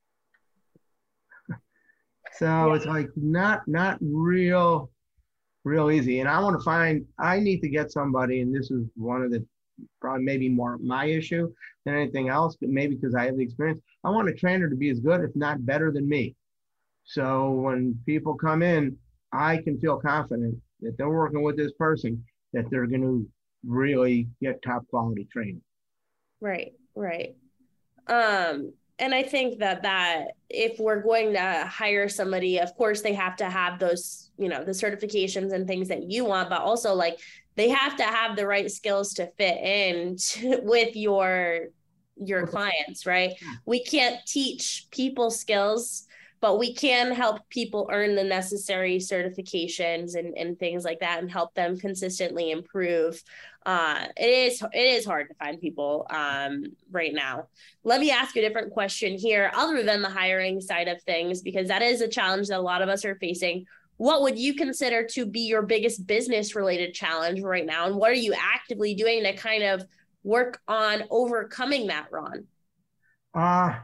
So yeah. It's like not, not real, real easy. And I want to find, I need to get somebody, and this is one of the, probably maybe more my issue than anything else, but maybe because I have the experience. I want a trainer to be as good, if not better than me. So when people come in, I can feel confident that they're working with this person, that they're going to really get top quality training. Right, right. Um, and I think that that if we're going to hire somebody, of course they have to have those, you know, the certifications and things that you want, but also like they have to have the right skills to fit in to, with your your clients, right? We can't teach people skills, but we can help people earn the necessary certifications and, and things like that and help them consistently improve. Uh, it is it is hard to find people um, right now. Let me ask you a different question here, other than the hiring side of things, because that is a challenge that a lot of us are facing. What would you consider to be your biggest business related challenge right now? And what are you actively doing to kind of work on overcoming that, Ron? Uh,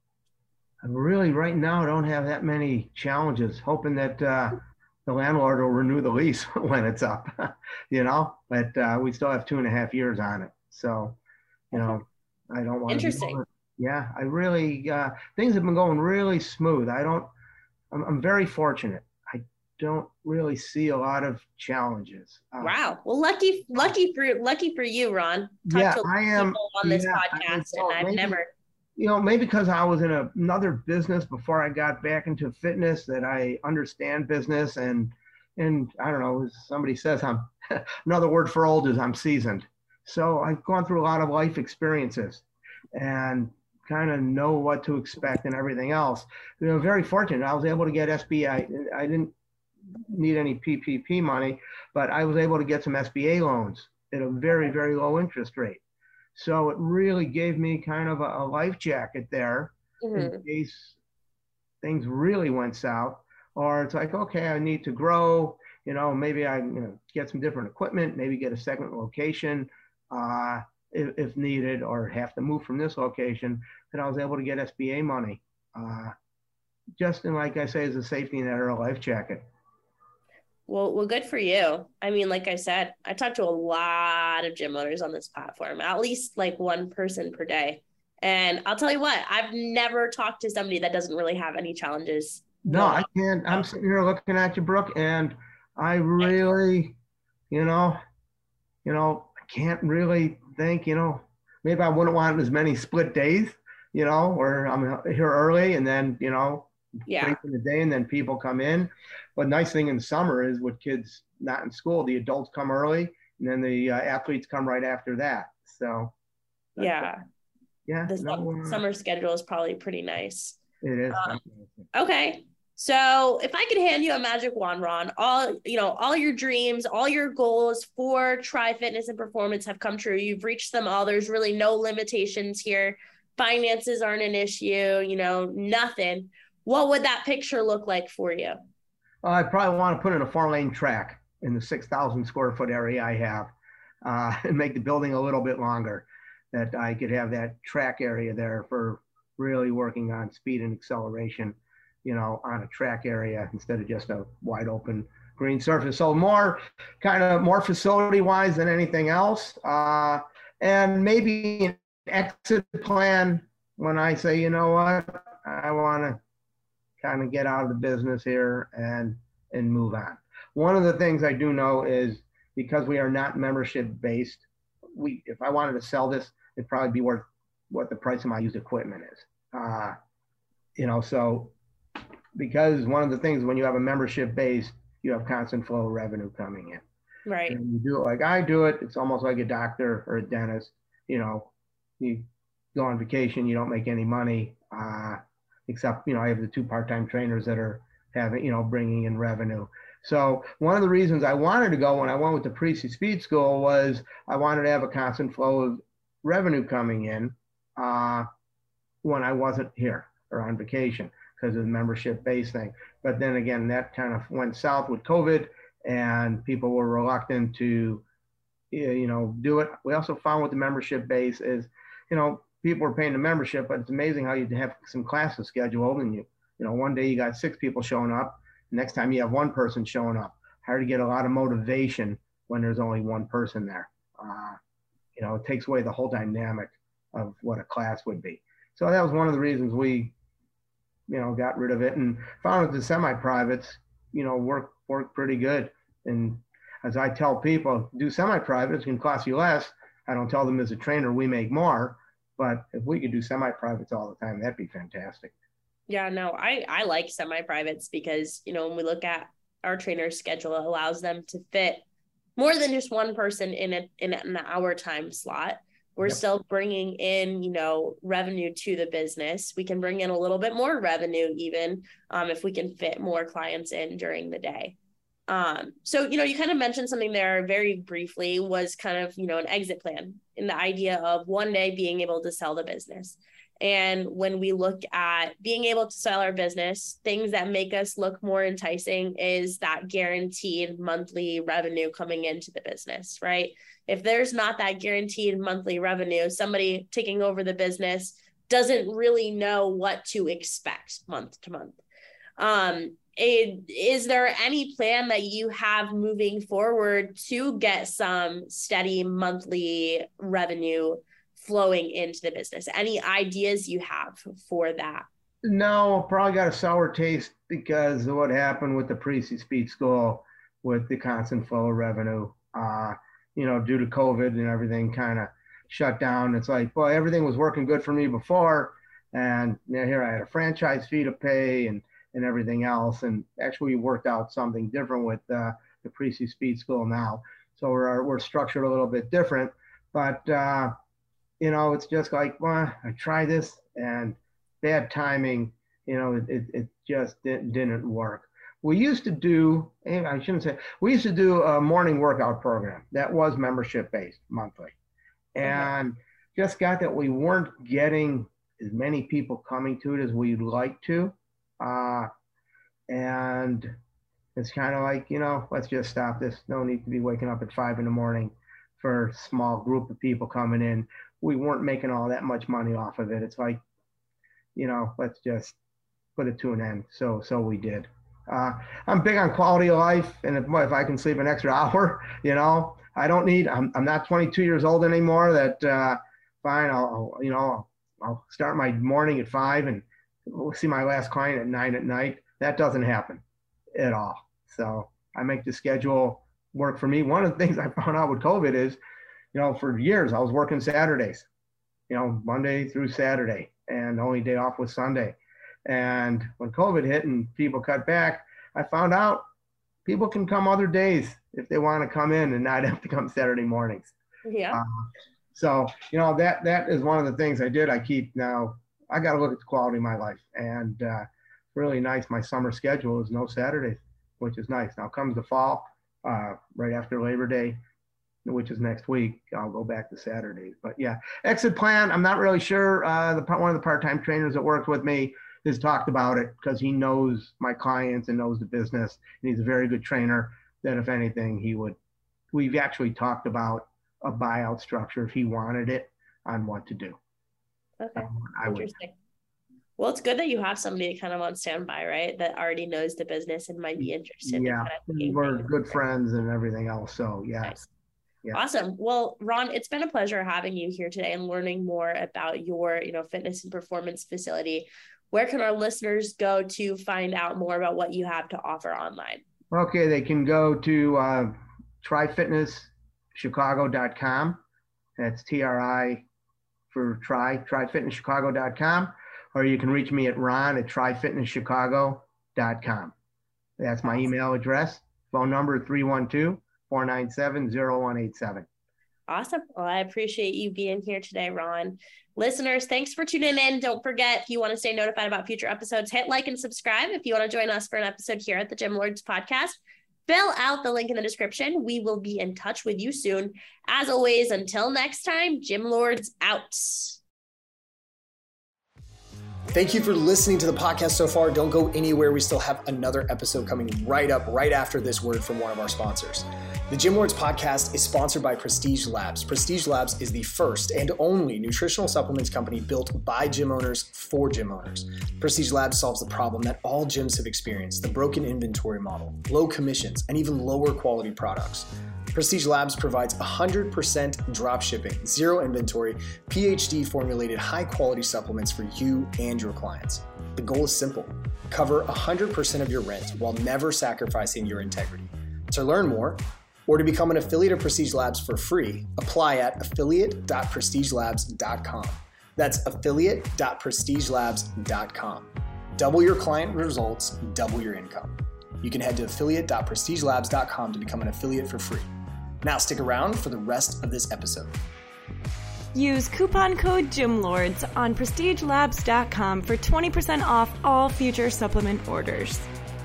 I really right now don't have that many challenges, hoping that uh, the landlord will renew the lease when it's up, you know, but uh, we still have two and a half years on it. So, you know, I don't want to. Interesting. Yeah, I really, uh, things have been going really smooth. I don't, I'm, I'm very fortunate. I don't really see a lot of challenges. Uh, wow. Well, lucky, lucky for, lucky for you, Ron. Talk yeah, to I am on this yeah, podcast, I, and I've maybe, never. You know, maybe because I was in a, another business before I got back into fitness, that I understand business, and and I don't know, somebody says I'm, another word for old is I'm seasoned. So I've gone through a lot of life experiences and kind of know what to expect and everything else. You know, very fortunate. I was able to get S B A. I didn't need any P P P money, but I was able to get some S B A loans at a very, very low interest rate. So it really gave me kind of a, a life jacket there mm-hmm. in case things really went south. Or it's like, okay, I need to grow, you know, maybe I you know, get some different equipment, maybe get a second location uh, if, if needed, or have to move from this location, that I was able to get S B A money. Uh, just in, like I say, as a safety net or a life jacket. Well, well, good for you. I mean, like I said, I talk to a lot of gym owners on this platform, at least like one person per day. And I'll tell you what, I've never talked to somebody that doesn't really have any challenges. No, I can't. I'm sitting here looking at you, Brooke, and I really, you know, you know, I can't really think, you know, maybe I wouldn't want as many split days, you know, where I'm here early and then, you know, yeah, in the day and then people come in. But nice thing in the summer is with kids not in school, the adults come early and then the uh, athletes come right after that. So yeah, cool. yeah, the no, uh, summer schedule is probably pretty nice. It is. Um, okay, so if I could hand you a magic wand, Ron, all you know, all your dreams, all your goals for Tri Fitness and Performance have come true. You've reached them all. There's really no limitations here. Finances aren't an issue. You know, nothing. What would that picture look like for you? Well, I probably want to put in a four-lane track in the six thousand square foot area I have, uh, and make the building a little bit longer, that I could have that track area there for really working on speed and acceleration, you know, on a track area instead of just a wide open green surface. So more kind of more facility-wise than anything else. Uh, and maybe an exit plan when I say, you know what, I want to kind of get out of the business here and and move on. One of the things I do know is, because we are not membership based, we if I wanted to sell this, it'd probably be worth what the price of my used equipment is. Uh, you know, so because one of the things when you have a membership based, you have constant flow of revenue coming in. Right. And you do it like I do it, it's almost like a doctor or a dentist. You know, you go on vacation, you don't make any money. Uh, except, you know, I have the two part-time trainers that are having, you know, bringing in revenue. So one of the reasons I wanted to go when I went with the Parisi Speed School was I wanted to have a constant flow of revenue coming in uh, when I wasn't here or on vacation because of the membership-based thing. But then again, that kind of went south with COVID and people were reluctant to, you know, do it. We also found with the membership base is, you know, people are paying the membership, but it's amazing how you have some classes scheduled and you, you know, one day you got six people showing up. Next time you have one person showing up. Hard to get a lot of motivation when there's only one person there. Uh, you know, it takes away the whole dynamic of what a class would be. So that was one of the reasons we, you know, got rid of it and found that the semi-privates, you know, work work pretty good. And as I tell people, do semi-privates can cost you less. I don't tell them as a trainer we make more, but if we could do semi-privates all the time, that'd be fantastic. Yeah, no, I, I like semi-privates because, you know, when we look at our trainer's schedule, it allows them to fit more than just one person in a, in an hour time slot. We're yep. still bringing in, you know, revenue to the business. We can bring in a little bit more revenue even um, if we can fit more clients in during the day. Um, so, you know, you kind of mentioned something there very briefly was kind of, you know, an exit plan in the idea of one day being able to sell the business. And when we look at being able to sell our business, things that make us look more enticing is that guaranteed monthly revenue coming into the business, right? If there's not that guaranteed monthly revenue, somebody taking over the business doesn't really know what to expect month to month. Um, it, is there any plan that you have moving forward to get some steady monthly revenue flowing into the business? Any ideas you have for that? No, probably got a sour taste because of what happened with the Parisi Speed School with the constant flow of revenue. Uh, you know, due to COVID and everything kind of shut down. It's like, well, everything was working good for me before. And you know, here I had a franchise fee to pay and, and everything else. And actually we worked out something different with uh, the Parisi Speed School now. So we're, we're structured a little bit different, but uh, you know, it's just like, well, I tried this and bad timing, you know, it, it, it just didn't, didn't work. We used to do, I shouldn't say, we used to do a morning workout program that was membership based monthly. And okay. just got that we weren't getting as many people coming to it as we'd like to. Uh, and it's kind of like, you know, let's just stop this. No need to be waking up at five in the morning for a small group of people coming in. We weren't making all that much money off of it. It's like, you know, let's just put it to an end. So, so we did. Uh, I'm big on quality of life. And if, if I can sleep an extra hour, you know, I don't need, I'm, I'm not twenty-two years old anymore that, uh, fine, I'll, you know, I'll start my morning at five and we'll see my last client at nine at night. That doesn't happen at all. So I make the schedule work for me. One of the things I found out with COVID is, you know, for years I was working Saturdays, you know, Monday through Saturday, and the only day off was Sunday. And when COVID hit and people cut back, I found out people can come other days if they want to come in and not have to come Saturday mornings. Yeah. Uh, so, you know, that that is one of the things I did. I keep now, I got to look at the quality of my life. And uh, really nice, my summer schedule is no Saturdays, which is nice. Now comes the fall, uh, right after Labor Day, which is next week, I'll go back to Saturdays. But yeah, exit plan, I'm not really sure. Uh, the one of the part-time trainers that worked with me has talked about it because he knows my clients and knows the business. And he's a very good trainer that if anything, he would, we've actually talked about a buyout structure if he wanted it on what to do. Okay, um, I interesting. Would. Well, it's good that you have somebody kind of on standby, right? That already knows the business and might be interested. Yeah, in kind of we're good friends and everything else. So yeah. Nice. Yeah. Awesome. Well, Ron, it's been a pleasure having you here today and learning more about your, you know, fitness and performance facility. Where can our listeners go to find out more about what you have to offer online? Okay, they can go to uh, try fitness chicago dot com. That's T R I for try, try fitness chicago dot com. Or you can reach me at Ron at try fitness chicago dot com. That's my email address. Phone number three one two, four nine seven, zero one eight seven. Awesome. Well, I appreciate you being here today, Ron. Listeners, thanks for tuning in. Don't forget, if you want to stay notified about future episodes, hit like and subscribe. If you want to join us for an episode here at the Gym Lords podcast, fill out the link in the description. We will be in touch with you soon. As always, until next time, Gym Lords out. Thank you for listening to the podcast so far. Don't go anywhere. We still have another episode coming right up, right after this word from one of our sponsors. The Gym Lords podcast is sponsored by Prestige Labs. Prestige Labs is the first and only nutritional supplements company built by gym owners for gym owners. Prestige Labs solves the problem that all gyms have experienced: the broken inventory model, low commissions, and even lower quality products. Prestige Labs provides one hundred percent drop shipping, zero inventory, P H D formulated high quality supplements for you and your clients. The goal is simple: cover one hundred percent of your rent while never sacrificing your integrity. To learn more or to become an affiliate of Prestige Labs for free, apply at affiliate dot prestige labs dot com. That's affiliate dot prestige labs dot com. Double your client results, double your income. You can head to affiliate dot prestige labs dot com to become an affiliate for free. Now stick around for the rest of this episode. Use coupon code GYMLORDS on prestige labs dot com for twenty percent off all future supplement orders.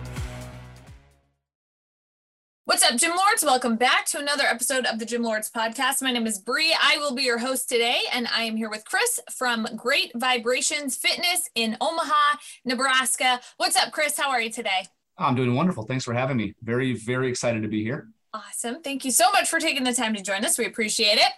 What's up, Gym Lords? Welcome back to another episode of the Gym Lords podcast. My name is Bree. I will be your host today, and I am here with Chris from Great Vibrations Fitness in Omaha, Nebraska. What's up, Chris? How are you today? I'm doing wonderful. Thanks for having me. Very, very excited to be here. Awesome. Thank you so much for taking the time to join us. We appreciate it.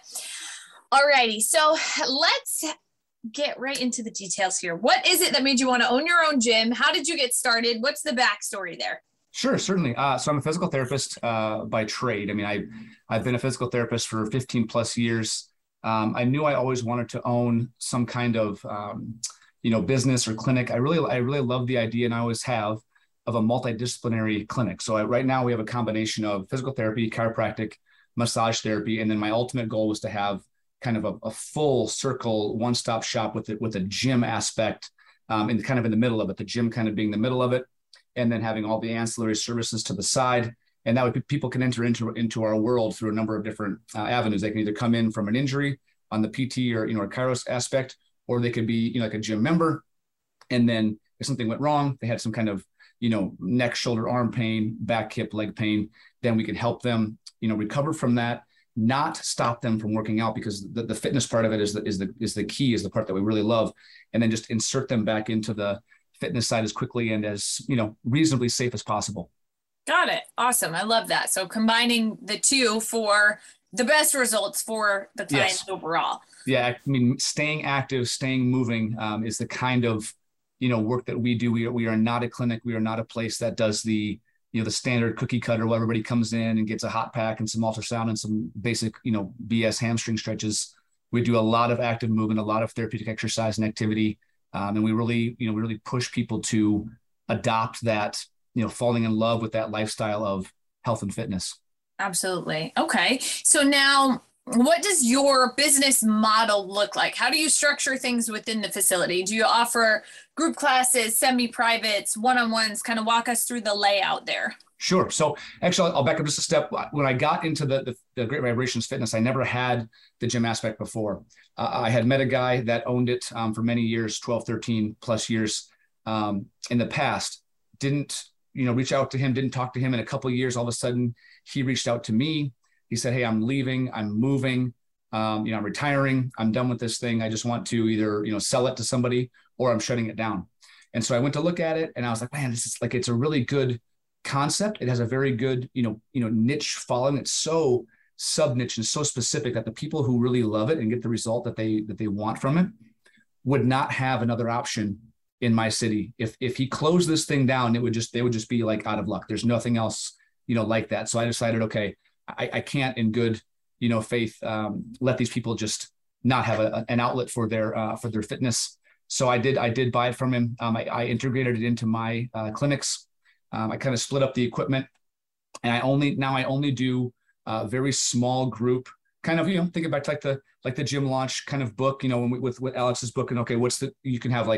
All righty. So let's get right into the details here. What is it that made you want to own your own gym? How did you get started? What's the backstory there? Sure, certainly. Uh, so I'm a physical therapist uh, by trade. I mean, I, I've been a physical therapist for fifteen plus years. Um, I knew I always wanted to own some kind of, um, you know, business or clinic. I really, I really love the idea, and I always have, of a multidisciplinary clinic. So I, right now we have a combination of physical therapy, chiropractic, massage therapy, and then my ultimate goal was to have kind of a, a full circle, one-stop shop with it, with a gym aspect, um, and kind of in the middle of it, the gym kind of being the middle of it, and then having all the ancillary services to the side. And that way people can enter into, into our world through a number of different uh, avenues. They can either come in from an injury on the P T or, you know, a Kairos aspect, or they could be, you know, like a gym member. And then if something went wrong, they had some kind of, you know, neck, shoulder, arm pain, back, hip, leg pain, then we can help them, you know, recover from that, not stop them from working out, because the, the fitness part of it is the, is the, is the key, is the part that we really love. And then just insert them back into the fitness side as quickly and as, you know, reasonably safe as possible. Got it. Awesome. I love that. So combining the two for the best results for the clients. Yes. Overall. Yeah. I mean, staying active, staying moving um, is the kind of, you know, work that we do. We are, we are not a clinic. We are not a place that does the, you know, the standard cookie cutter where everybody comes in and gets a hot pack and some ultrasound and some basic, you know, B S hamstring stretches. We do a lot of active movement, a lot of therapeutic exercise and activity. Um, and we really, you know, we really push people to adopt that, you know, falling in love with that lifestyle of health and fitness. Absolutely. Okay. So now, what does your business model look like? How do you structure things within the facility? Do you offer group classes, semi-privates, one-on-ones? Kind of walk us through the layout there. Sure. So actually, I'll back up just a step. When I got into the, the, the Great Vibrations Fitness, I never had the gym aspect before. Uh, I had met a guy that owned it um, for many years, twelve, thirteen plus years um, in the past. Didn't, you know, reach out to him, didn't talk to him in a couple of years. All of a sudden, he reached out to me. He said, "Hey, I'm leaving. I'm moving. Um, you know, I'm retiring. I'm done with this thing. I just want to either, you know, sell it to somebody or I'm shutting it down." And so I went to look at it, and I was like, "Man, this is like, it's a really good concept. It has a very good, you know, you know, niche following. It's so sub niche and so specific that the people who really love it and get the result that they that they want from it would not have another option in my city. If if he closed this thing down, it would just they would just be like out of luck. There's nothing else, you know, like that." So I decided, okay, I, I can't in good, you know, faith, um, let these people just not have a, an outlet for their, uh, for their fitness. So I did, I did buy it from him. Um, I, I integrated it into my uh, clinics. Um, I kind of split up the equipment, and I only, now I only do a very small group, kind of, you know, thinking back to like the, like the gym launch kind of book, you know, when we, with, with Alex's book, and okay, what's the, you can have like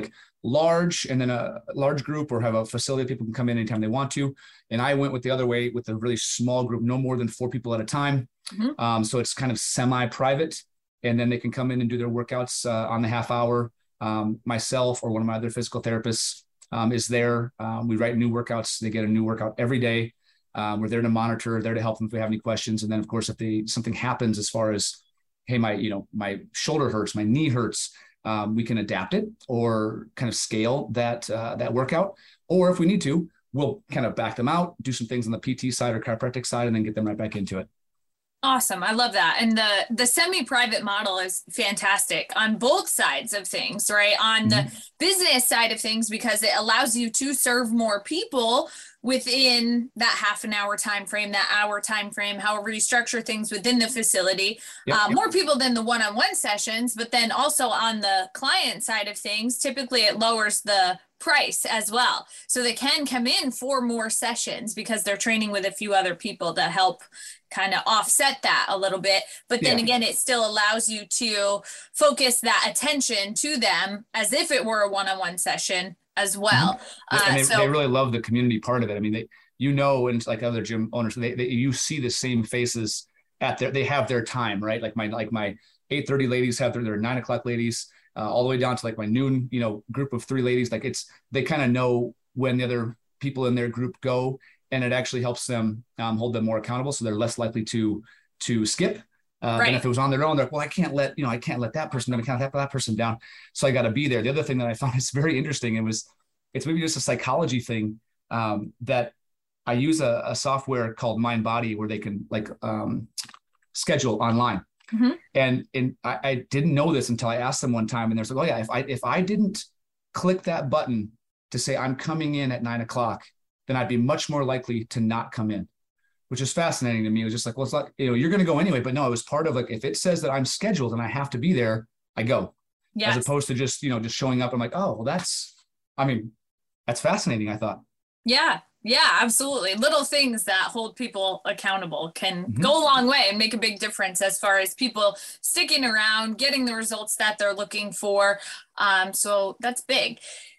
large and then a large group, or have a facility people can come in anytime they want to. And I went with the other way with a really small group, no more than four people at a time. Mm-hmm. Um, so it's kind of semi-private, and then they can come in and do their workouts uh, on the half hour. Um, myself or one of my other physical therapists um, is there. Um, we write new workouts. They get a new workout every day. Um, we're there to monitor, there to help them if we have any questions. And then of course, if they, something happens as far as, hey, my, you know, my shoulder hurts, my knee hurts, um, we can adapt it or kind of scale that, uh, that workout. Or if we need to, we'll kind of back them out, do some things on the P T side or chiropractic side, and then get them right back into it. Awesome. I love that. And the, the semi-private model is fantastic on both sides of things, right? On the mm-hmm. business side of things, because it allows you to serve more people within that half an hour time frame, that hour time frame, however you structure things within the facility, yep, uh, yep. more people than the one-on-one sessions. But then also on the client side of things, typically it lowers the price as well. So they can come in for more sessions because they're training with a few other people to help kind of offset that a little bit. But then yeah. again, it still allows you to focus that attention to them as if it were a one-on-one session as well. Mm-hmm. Uh, and they, so, they really love the community part of it. I mean, they, you know, and like other gym owners, they, they you see the same faces at their, they have their time, right? Like my, like my eight thirty ladies have their, their nine o'clock ladies, uh, all the way down to like my noon, you know, group of three ladies. Like it's, they kind of know when the other people in their group go, and it actually helps them um, hold them more accountable. So they're less likely to, to skip. Uh, right. And if it was on their own, they're like, well, I can't let, you know, I can't let that person down. I can't let that person down. So I got to be there. The other thing that I found is very interesting. It was, it's maybe just a psychology thing um, that I use a, a software called MindBody where they can like um, schedule online. Mm-hmm. And, and I, I didn't know this until I asked them one time, and they're like, oh yeah, if I, if I didn't click that button to say I'm coming in at nine o'clock, then I'd be much more likely to not come in, which is fascinating to me. It was just like, well, it's like, you know, you're going to go anyway, but no, it was part of like, if it says that I'm scheduled and I have to be there, I go. Yes. As opposed to just, you know, just showing up. I'm like, oh, well, that's, I mean, that's fascinating, I thought. Yeah. Yeah, absolutely. Little things that hold people accountable can mm-hmm. go a long way and make a big difference as far as people sticking around, getting the results that they're looking for. Um, so that's big.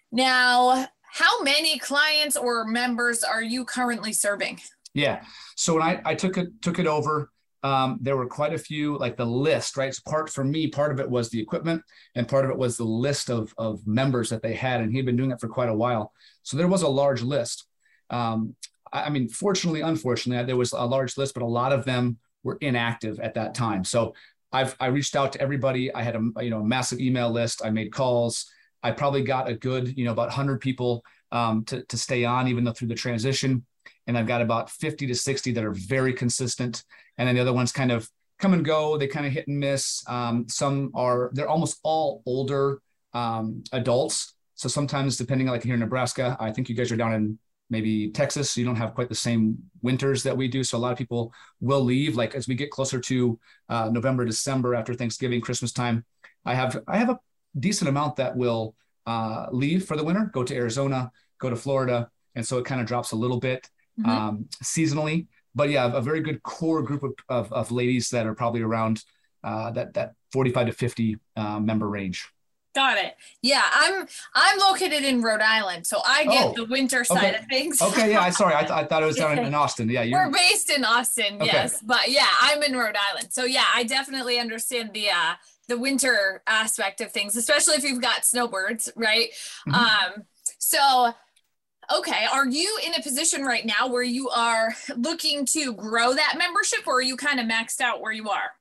Now, how many clients or members are you currently serving? Yeah. So when I, I took it, took it over, um, there were quite a few, like the list, right? So part for me, part of it was the equipment and part of it was the list of, of members that they had. And he'd been doing it for quite a while. So there was a large list. Um, I, I mean, fortunately, unfortunately, there was a large list, but a lot of them were inactive at that time. So I've, I reached out to everybody. I had a, you know, a massive email list. I made calls. I probably got a good, you know, about one hundred people um, to, to stay on, even though through the transition. And I've got about fifty to sixty that are very consistent. And then the other ones kind of come and go. They kind of hit and miss. Um, some are, they're almost all older um, adults. So sometimes depending on like here in Nebraska, I think you guys are down in maybe Texas, so you don't have quite the same winters that we do. So a lot of people will leave. Like as we get closer to uh, November, December, after Thanksgiving, Christmas time, I have, I have a decent amount that will uh, leave for the winter, go to Arizona, go to Florida. And so it kind of drops a little bit mm-hmm. um, seasonally, but yeah, a very good core group of, of, of ladies that are probably around uh, that, that forty-five to fifty uh, member range. Got it. Yeah, I'm I'm located in Rhode Island, so I get oh, the winter side okay. of things. Okay, yeah, I sorry, I, th- I thought it was down in, in Austin. Yeah, you're... we're based in Austin, okay. yes, but yeah, I'm in Rhode Island, so yeah, I definitely understand the uh, the winter aspect of things, especially if you've got snowbirds, right? Mm-hmm. Um, so. Okay, are you in a position right now where you are looking to grow that membership, or are you kind of maxed out where you are?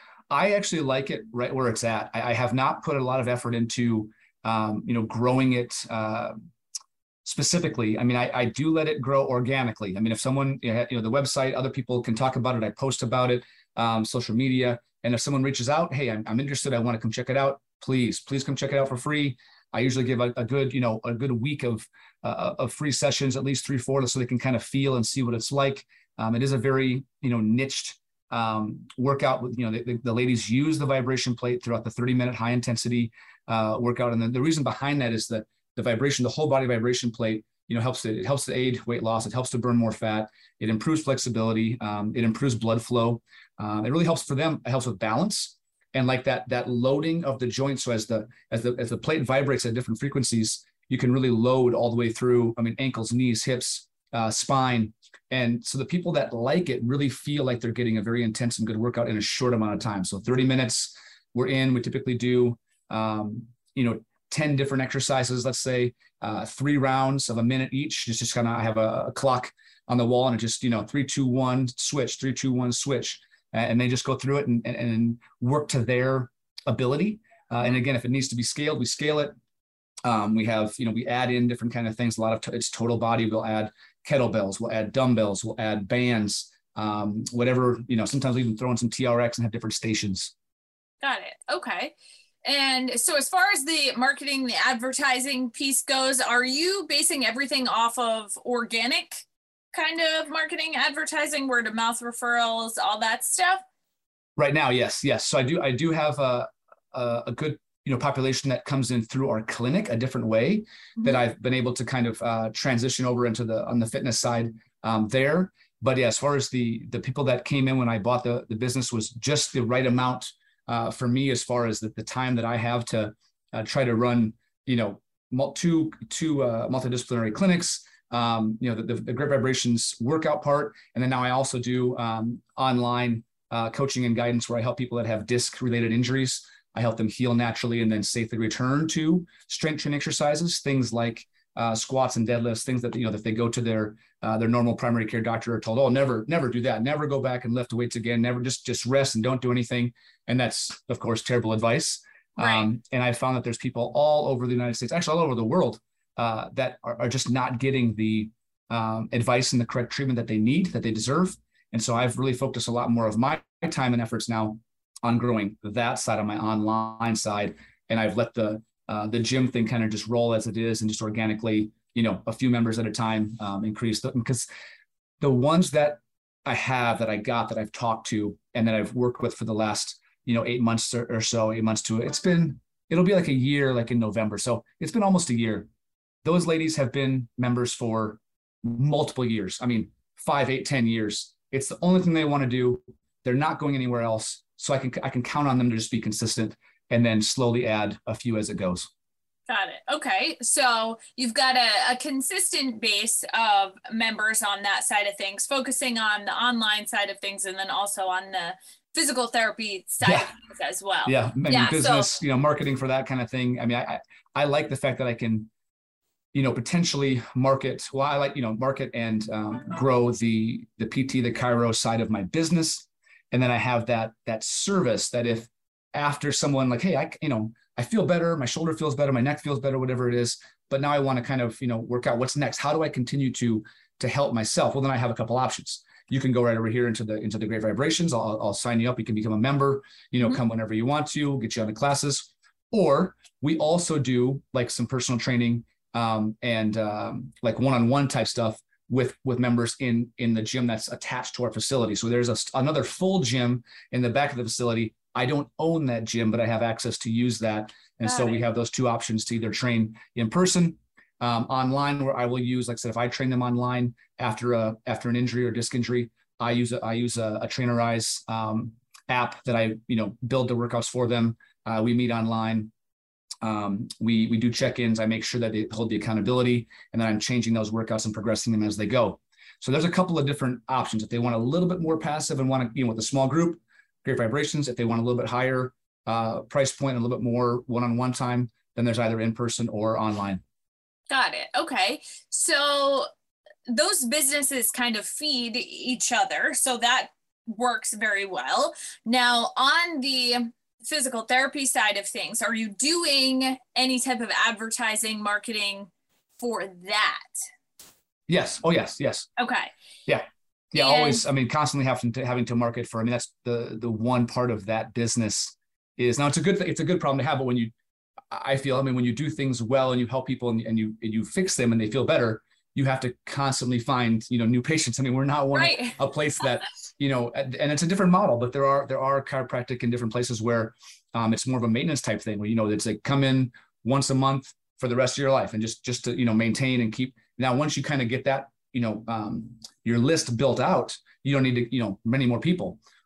I actually like it right where it's at. I, I have not put a lot of effort into, um, you know, growing it uh, specifically. I mean, I, I do let it grow organically. I mean, if someone, you know, the website, other people can talk about it. I post about it, um, social media. And if someone reaches out, hey, I'm, I'm interested, I want to come check it out. Please, please come check it out for free. I usually give a, a good, you know, a good week of, uh, of free sessions, at least three, four, so they can kind of feel and see what it's like. Um, it is a very, you know, niched um, workout with, you know, the, the ladies use the vibration plate throughout the thirty minute high intensity uh, workout. And then the reason behind that is that the vibration, the whole body vibration plate, you know, helps to, it helps to aid weight loss. It helps to burn more fat. It improves flexibility. Um, it improves blood flow. Um, it really helps for them. It helps with balance. And like that, that loading of the joint. So as the, as the, as the plate vibrates at different frequencies, you can really load all the way through. I mean, ankles, knees, hips, uh, spine. And so the people that like it really feel like they're getting a very intense and good workout in a short amount of time. So thirty minutes we're in, we typically do, um, you know, ten different exercises, let's say, uh, three rounds of a minute each. Just, just kind of, I have a, a clock on the wall and it just, you know, three, two, one, switch, three, two, one, switch. And they just go through it and, and, and work to their ability. Uh, and again, if it needs to be scaled, we scale it. Um, we have, you know, we add in different kind of things. A lot of t- it's total body. We'll add kettlebells, we'll add dumbbells, we'll add bands, um, whatever, you know, sometimes we even throw in some T R X and have different stations. Got it. Okay. And so as far as the marketing, the advertising piece goes, are you basing everything off of organic kind of marketing, advertising, word of mouth referrals, all that stuff? Right now, yes, yes. So I do, I do have a, a, a good, you know, population that comes in through our clinic a different way mm-hmm. that I've been able to kind of uh, transition over into the, on the fitness side um, there. But yeah, as far as the, the people that came in when I bought the, the business was just the right amount uh, for me, as far as the, the time that I have to uh, try to run, you know, two, two uh, multidisciplinary clinics, Um, you know, the, the Great Vibrations workout part. And then now I also do um, online uh, coaching and guidance where I help people that have disc related injuries. I help them heal naturally and then safely return to strength training exercises, things like uh, squats and deadlifts, things that, you know, if they go to their, uh, their normal primary care doctor are told, oh, never, never do that. Never go back and lift weights again. Never just, just rest and don't do anything. And that's, of course, terrible advice. Right. Um, and I found that there's people all over the United States, actually all over the world, Uh, that are, are just not getting the um, advice and the correct treatment that they need, that they deserve. And so I've really focused a lot more of my time and efforts now on growing that side of my online side. And I've let the uh, the gym thing kind of just roll as it is and just organically, you know, a few members at a time um, increase. The, because the ones that I have that I got that I've talked to and that I've worked with for the last, you know, eight months or, or so, eight months to it, it's been, it'll be like a year, like in November. So it's been almost a year. Those ladies have been members for multiple years. I mean, five, eight, ten years. It's the only thing they want to do. They're not going anywhere else. So I can I can count on them to just be consistent and then slowly add a few as it goes. Got it. Okay. So you've got a, a consistent base of members on that side of things, focusing on the online side of things and then also on the physical therapy side yeah. of things as well. Yeah. I mean, yeah business, so, you know, marketing for that kind of thing. I mean, I, I, I like the fact that I can, you know, potentially market, well, I like, you know, market and um, grow the, the P T, the chiro side of my business. And then I have that, that service that if after someone like, hey, I, you know, I feel better, my shoulder feels better, my neck feels better, whatever it is, but now I want to kind of, you know, work out what's next. How do I continue to, to help myself? Well, then I have a couple options. You can go right over here into the, into the Great Vibrations. I'll, I'll sign you up. You can become a member, you know, mm-hmm. come whenever you want to, get you on the classes. Or we also do like some personal training um, and um, like one-on-one type stuff with, with members in, in the gym that's attached to our facility. So there's a, another full gym in the back of the facility. I don't own that gym, but I have access to use that. And Got so it. we have those two options to either train in person, um, online, where I will use, like I said, if I train them online after a, after an injury or disc injury, I use a, I use a, a Trainerize um, app that I, you know, build the workouts for them. Uh, we meet online. Um, we, we do check-ins. I make sure that they hold the accountability, and then I'm changing those workouts and progressing them as they go. So there's a couple of different options. If they want a little bit more passive and want to, you know, with a small group, Great Vibrations. If they want a little bit higher uh, price point, a little bit more one-on-one time, then there's either in person or online. Got it. Okay. So those businesses kind of feed each other. So that works very well. Now on the physical therapy side of things, are you doing any type of advertising, marketing for that? Yes. Oh, yes. Yes. Okay. Yeah. Yeah, and, always. I mean, constantly having to having to market for. I mean, that's the the one part of that business is now it's a good it's a good problem to have. But when you, I feel, I mean, when you do things well and you help people and, and you and you fix them and they feel better, you have to constantly find, you know, new patients. I mean, we're not one right. a place that, you know, and it's a different model. But there are there are chiropractic in different places where um, it's more of a maintenance type thing where, you know, it's like come in once a month for the rest of your life and just just to, you know, maintain and keep. Now, once you kind of get that, you know, um, your list built out, you don't need to, you know, many more people.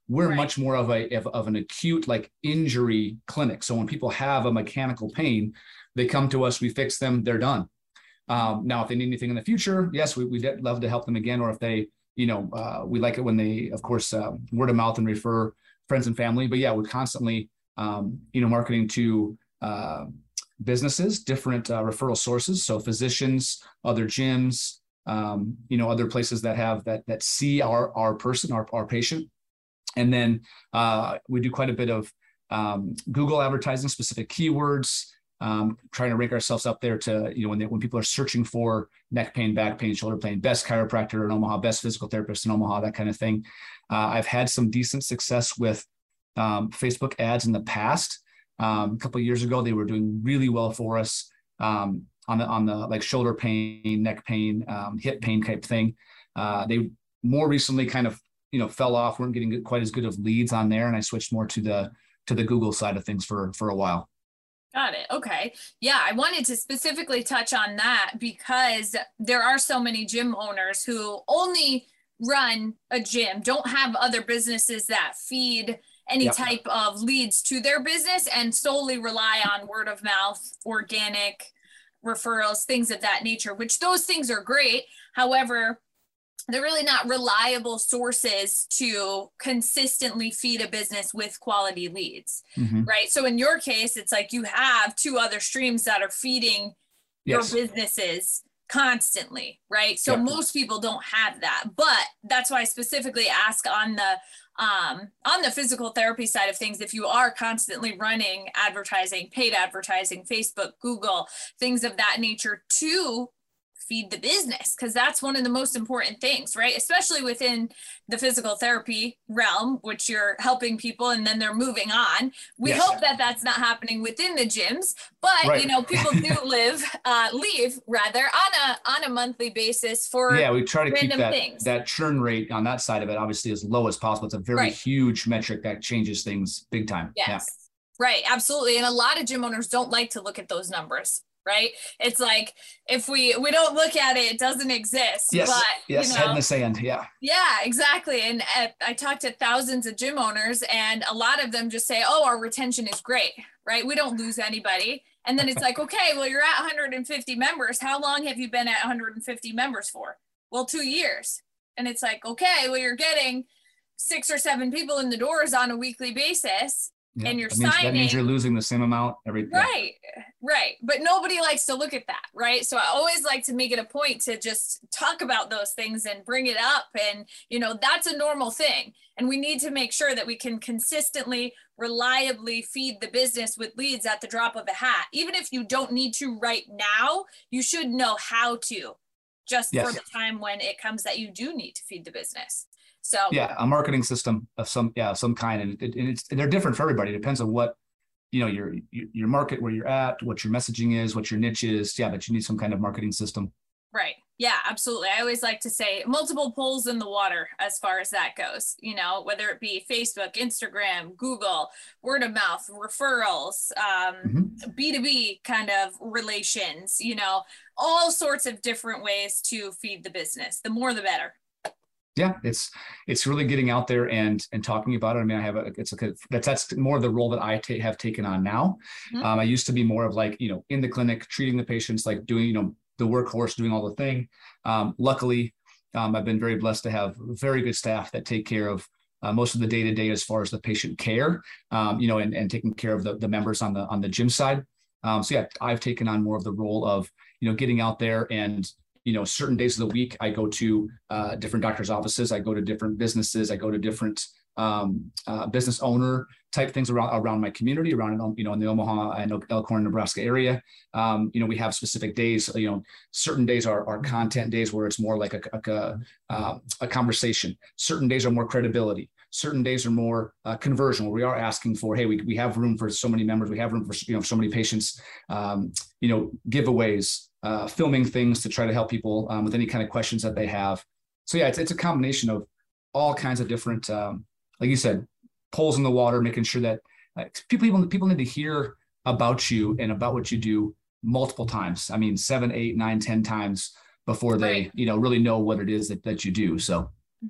We're Right. much more of a of, of an acute like injury clinic. So when people have a mechanical pain, they come to us, we fix them, they're done. Um, now, if they need anything in the future, yes, we, we'd love to help them again. Or if they, you know, uh, we like it when they, of course, uh, word of mouth and refer friends and family. But yeah, we're constantly, um, you know, marketing to uh, businesses, different uh, referral sources. So physicians, other gyms, um, you know, other places that have that that see our our person, our our patient. And then uh, we do quite a bit of um, Google advertising, specific keywords. Um, trying to rank ourselves up there to, you know, when they, when people are searching for neck pain, back pain, shoulder pain, best chiropractor in Omaha, best physical therapist in Omaha, that kind of thing. Uh, I've had some decent success with um, Facebook ads in the past. Um, a couple of years ago, they were doing really well for us um, on the on the like shoulder pain, neck pain, um, hip pain type thing. Uh, they more recently kind of, you know, fell off, weren't getting quite as good of leads on there, and I switched more to the to the Google side of things for for a while. Got it. Okay. Yeah, I wanted to specifically touch on that because there are so many gym owners who only run a gym, don't have other businesses that feed any Yep. type of leads to their business and solely rely on word of mouth, organic referrals, things of that nature, which those things are great. However, they're really not reliable sources to consistently feed a business with quality leads, Mhm. right? So in your case, it's like you have two other streams that are feeding Yes. your businesses constantly, right? So Yep. most people don't have that, but that's why I specifically ask on the um, on the physical therapy side of things, if you are constantly running advertising, paid advertising, Facebook, Google, things of that nature to feed the business, because that's one of the most important things, right? Especially within the physical therapy realm, which you're helping people and then they're moving on. We Yes. hope that that's not happening within the gyms, but Right. you know, people do live, uh, leave rather on a on a monthly basis for Yeah, we try to keep random that things. that churn rate on that side of it obviously as low as possible. It's a very Right. huge metric that changes things big time. Yes. Right. Absolutely. And a lot of gym owners don't like to look at those numbers, right? It's like, if we, we don't look at it, it doesn't exist. Yeah. Yes. But, Yes. you Head in know, the sand. Yeah. yeah, exactly. And uh, I talked to thousands of gym owners and a lot of them just say, oh, our retention is great, right? We don't lose anybody. And then it's like, okay, well, you're at one hundred fifty members. How long have you been at one hundred fifty members for? Well, two years. And it's like, okay, well, you're getting six or seven people in the doors on a weekly basis. Yeah. And you're that means, that means signing- you're losing the same amount every yeah. Right, right. But nobody likes to look at that, right? So I always like to make it a point to just talk about those things and bring it up. And, you know, that's a normal thing. And we need to make sure that we can consistently, reliably feed the business with leads at the drop of a hat. Even if you don't need to right now, you should know how to, just Yes. for the time when it comes that you do need to feed the business. So Yeah, a marketing system of some yeah some kind, and, it, and it's and they're different for everybody. It depends on what you know your your market, where you're at, what your messaging is, what your niche is. Yeah, but you need some kind of marketing system. Right. Yeah, absolutely. I always like to say multiple pools in the water as far as that goes, you know, whether it be Facebook, Instagram, Google, word of mouth, referrals, um, Mm-hmm. B two B kind of relations, you know, all sorts of different ways to feed the business. The more, the better. Yeah, it's it's really getting out there and and talking about it. I mean, I have a it's a that's that's more of the role that I ta- have taken on now. Mhm. Um, I used to be more of like you know in the clinic treating the patients, like doing you know the workhorse, doing all the thing. Um, luckily, um, I've been very blessed to have very good staff that take care of uh, most of the day to day as far as the patient care. Um, you know, and and taking care of the the members on the on the gym side. Um, so yeah, I've taken on more of the role of you know getting out there and. You know, certain days of the week, I go to uh, different doctors' offices. I go to different businesses. I go to different um, uh, business owner type things around around my community, around you know in the Omaha and Elkhorn, Nebraska area. Um, you know, we have specific days. You know, certain days are, are content days where it's more like a like a, uh, a conversation. Certain days are more credibility. Certain days are more uh, conversion, where we are asking for, hey, we we have room for so many members. We have room for you know so many patients. Um, you know, giveaways. Uh, filming things to try to help people um, with any kind of questions that they have. So yeah, it's it's a combination of all kinds of different, um, like you said, poles in the water, making sure that uh, people, people people need to hear about you and about what you do multiple times. I mean, seven, eight, nine, ten times before they, Right. you know, really know what it is that, that you do. So Mm-hmm.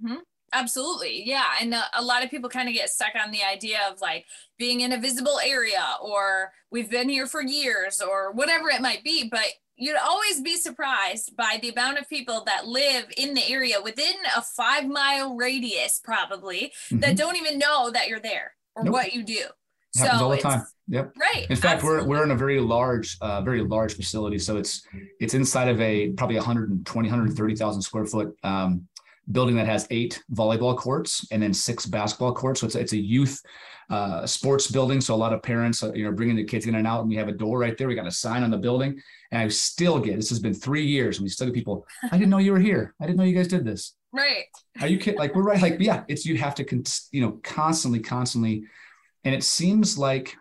Absolutely. Yeah. And a, a lot of people kind of get stuck on the idea of like being in a visible area, or we've been here for years, or whatever it might be. But you'd always be surprised by the amount of people that live in the area within a five mile radius, probably, mm-hmm. that don't even know that you're there or nope. what you do. It happens so all the time. Yep. Right. In fact, absolutely. we're we're in a very large, uh, very large facility. So it's it's inside of a probably one hundred twenty, one hundred thirty thousand square foot um, building that has eight volleyball courts and then six basketball courts. So it's it's a youth uh, sports building. So a lot of parents, are, you know, bringing the kids in and out, and we have a door right there. We got a sign on the building, and I still get, this has been three years, and we still get people, I didn't know you were here. I didn't know you guys did this. Right. Are you kidding? Like, we're right. Like, yeah, it's, you have to, con- you know, constantly, constantly. And it seems like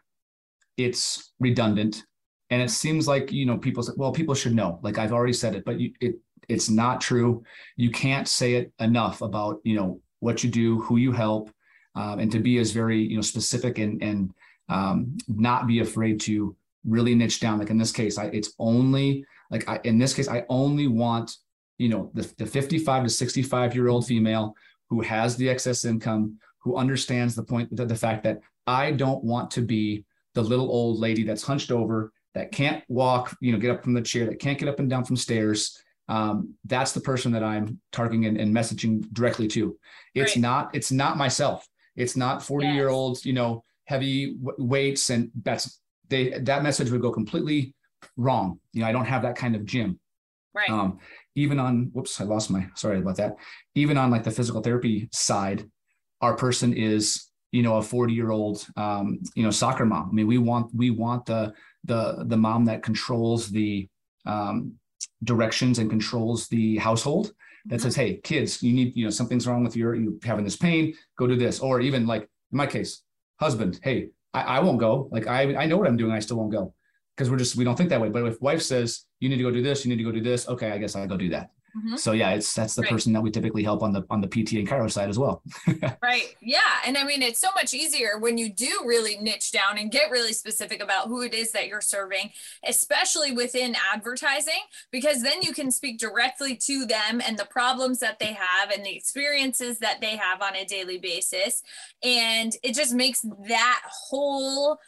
it's redundant, and it seems like, you know, people say, well, people should know, like I've already said it, but you, it, it's not true. You can't say it enough about, you know, what you do, who you help, um, and to be as very, you know, specific and, and um, not be afraid to really niche down. Like in this case, I, it's only like, I, in this case, I only want, you know, the, the fifty-five to sixty-five year old female who has the excess income, who understands the point, the, the fact that I don't want to be the little old lady that's hunched over, that can't walk, you know, get up from the chair, that can't get up and down from stairs. Um, that's the person that I'm targeting and, and messaging directly to. It's right. not, it's not myself. It's not forty yes. year olds, you know, heavy w- weights. And that's, they, that message would go completely wrong. You know, I don't have that kind of gym. Right. Um, even on, whoops, I lost my, sorry about that. Even on like the physical therapy side, our person is, you know, a forty year old, um, you know, soccer mom. I mean, we want, we want the, the, the mom that controls the, um, directions and controls the household, that mm-hmm. says, hey, kids, you need, you know, something's wrong with your, you having this pain, go do this. Or even like in my case, husband, hey, I, I won't go. Like, I, I know what I'm doing. I still won't go, because we're just, we don't think that way. But if wife says, you need to go do this, you need to go do this. Okay, I guess I'll go do that. Mm-hmm. So yeah, it's, that's the right. person that we typically help on the, on the P T and chiro side as well. Right. Yeah. And I mean, it's so much easier when you do really niche down and get really specific about who it is that you're serving, especially within advertising, because then you can speak directly to them and the problems that they have and the experiences that they have on a daily basis. And it just makes that whole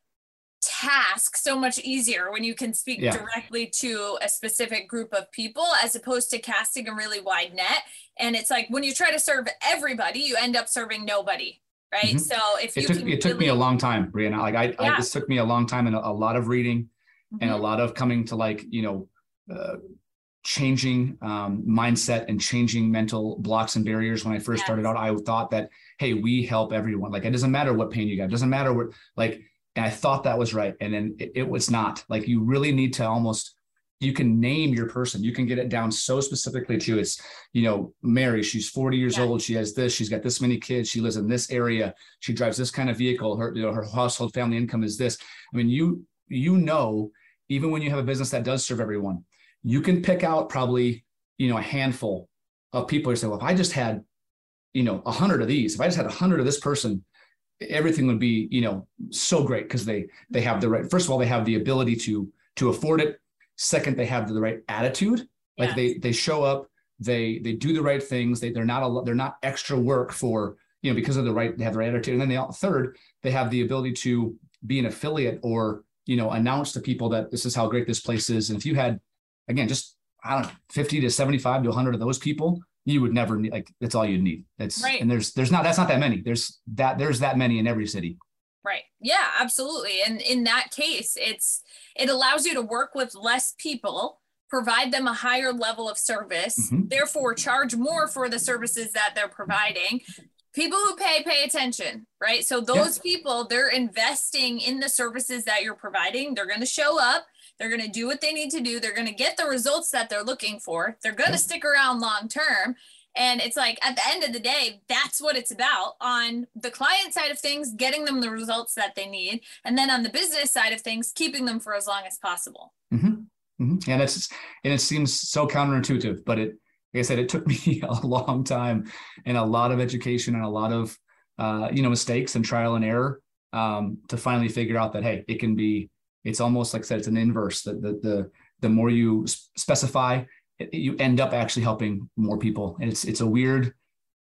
task so much easier when you can speak yeah. directly to a specific group of people, as opposed to casting a really wide net. And it's like, when you try to serve everybody, you end up serving nobody. Right. Mm-hmm. So if you it took, can it took really... me a long time, Brianna, like I, yeah. I, this took me a long time and a, a lot of reading mm-hmm. and a lot of coming to like, you know, uh, changing um, mindset and changing mental blocks and barriers. When I first yes. started out, I thought that, hey, we help everyone. Like, it doesn't matter what pain you got. It doesn't matter what, like, and I thought that was right. And then it, it was not. Like, you really need to almost, you can name your person. You can get it down so specifically to, it's, you know, Mary, she's forty years yeah. old. She has this, she's got this many kids. She lives in this area. She drives this kind of vehicle. Her, you know, her household family income is this. I mean, you, you know, even when you have a business that does serve everyone, you can pick out probably, you know, a handful of people who say, well, if I just had, you know, a hundred of these, if I just had a hundred of this person, everything would be, you know, so great, because they they have the right, first of all, they have the ability to to afford it. Second, they have the right attitude. Like yeah. they they show up, they they do the right things. They they're not a they're not extra work for, you know, because of the right, they have the right attitude. And then they all, third, they have the ability to be an affiliate, or, you know, announce to people that this is how great this place is. And if you had, again, just, I don't know, fifty to seventy-five to a hundred of those people, you would never need, like, that's all you'd need. It's right. And there's, there's not, that's not that many. There's that, there's that many in every city. Right. Yeah, absolutely. And in that case, it's, it allows you to work with less people, provide them a higher level of service, mm-hmm. therefore charge more for the services that they're providing. People who pay, pay attention, right? So those yeah. people, they're investing in the services that you're providing. They're going to show up. They're going to do what they need to do. They're going to get the results that they're looking for. They're going to stick around long term. And it's like, at the end of the day, that's what it's about. On the client side of things, getting them the results that they need. And then on the business side of things, keeping them for as long as possible. Mm-hmm. Mm-hmm. And it's, and it seems so counterintuitive, but it, like I said, it took me a long time and a lot of education and a lot of, uh, you know, mistakes and trial and error um, to finally figure out that, hey, it can be, it's almost like I said, it's an inverse. That the, the, the more you specify, it, you end up actually helping more people. And it's, it's a weird,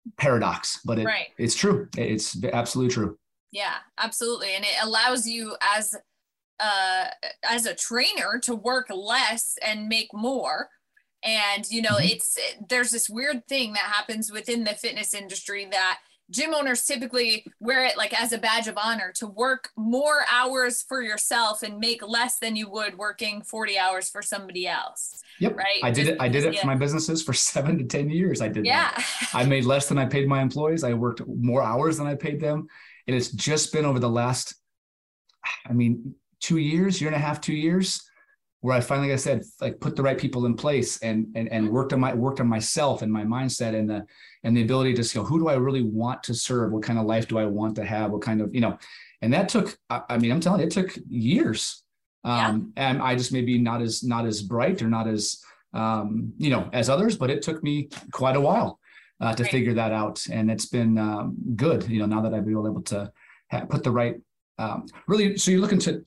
paradox, but it, right. it's true. It's absolutely true. Yeah, absolutely. And it allows you as uh, as a trainer to work less and make more. And, you know, mm-hmm. it's, there's this weird thing that happens within the fitness industry that gym owners typically wear it like as a badge of honor to work more hours for yourself and make less than you would working forty hours for somebody else. Yep. Right. I did Just it. I did it yeah. for my businesses for seven to ten years. I did yeah. that. I made less than I paid my employees. I worked more hours than I paid them. And it's just been over the last, I mean, two years, year and a half, two years, where I finally, like I said, like put the right people in place and and and worked on my worked on myself and my mindset and the and the ability to say, who do I really want to serve? What kind of life do I want to have? What kind of, you know, and that took, I mean, I'm telling you, it took years. Um, yeah. And I just maybe not as not as bright or not as um, you know, as others, but it took me quite a while uh, to right. figure that out. And it's been um, good, you know, now that I've been able to have, put the right, um, really, so you're looking to,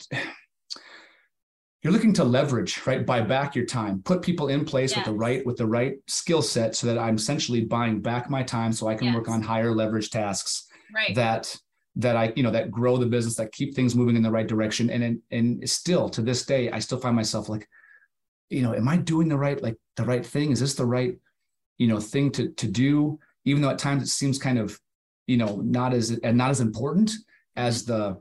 you're looking to leverage, right? Buy back your time, put people in place yes. with the right, with the right skill set so that I'm essentially buying back my time so I can yes. work on higher leverage tasks right. that, that I, you know, that grow the business, that keep things moving in the right direction. And, and, and still to this day, I still find myself like, you know, am I doing the right, like the right thing? Is this the right, you know, thing to, to do? Even though at times it seems kind of, you know, not as, and not as important as the,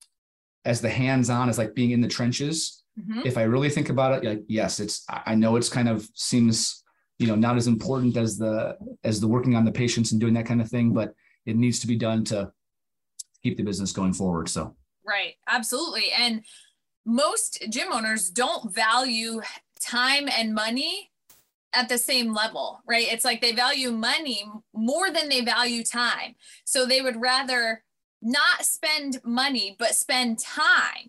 as the hands-on, as like being in the trenches. Mm-hmm. If I really think about it, like, yes, it's, I know it's kind of seems, you know, not as important as the, as the working on the patients and doing that kind of thing, but it needs to be done to keep the business going forward. So. Right. Absolutely. And most gym owners don't value time and money at the same level, right? It's like they value money more than they value time. So they would rather not spend money, but spend time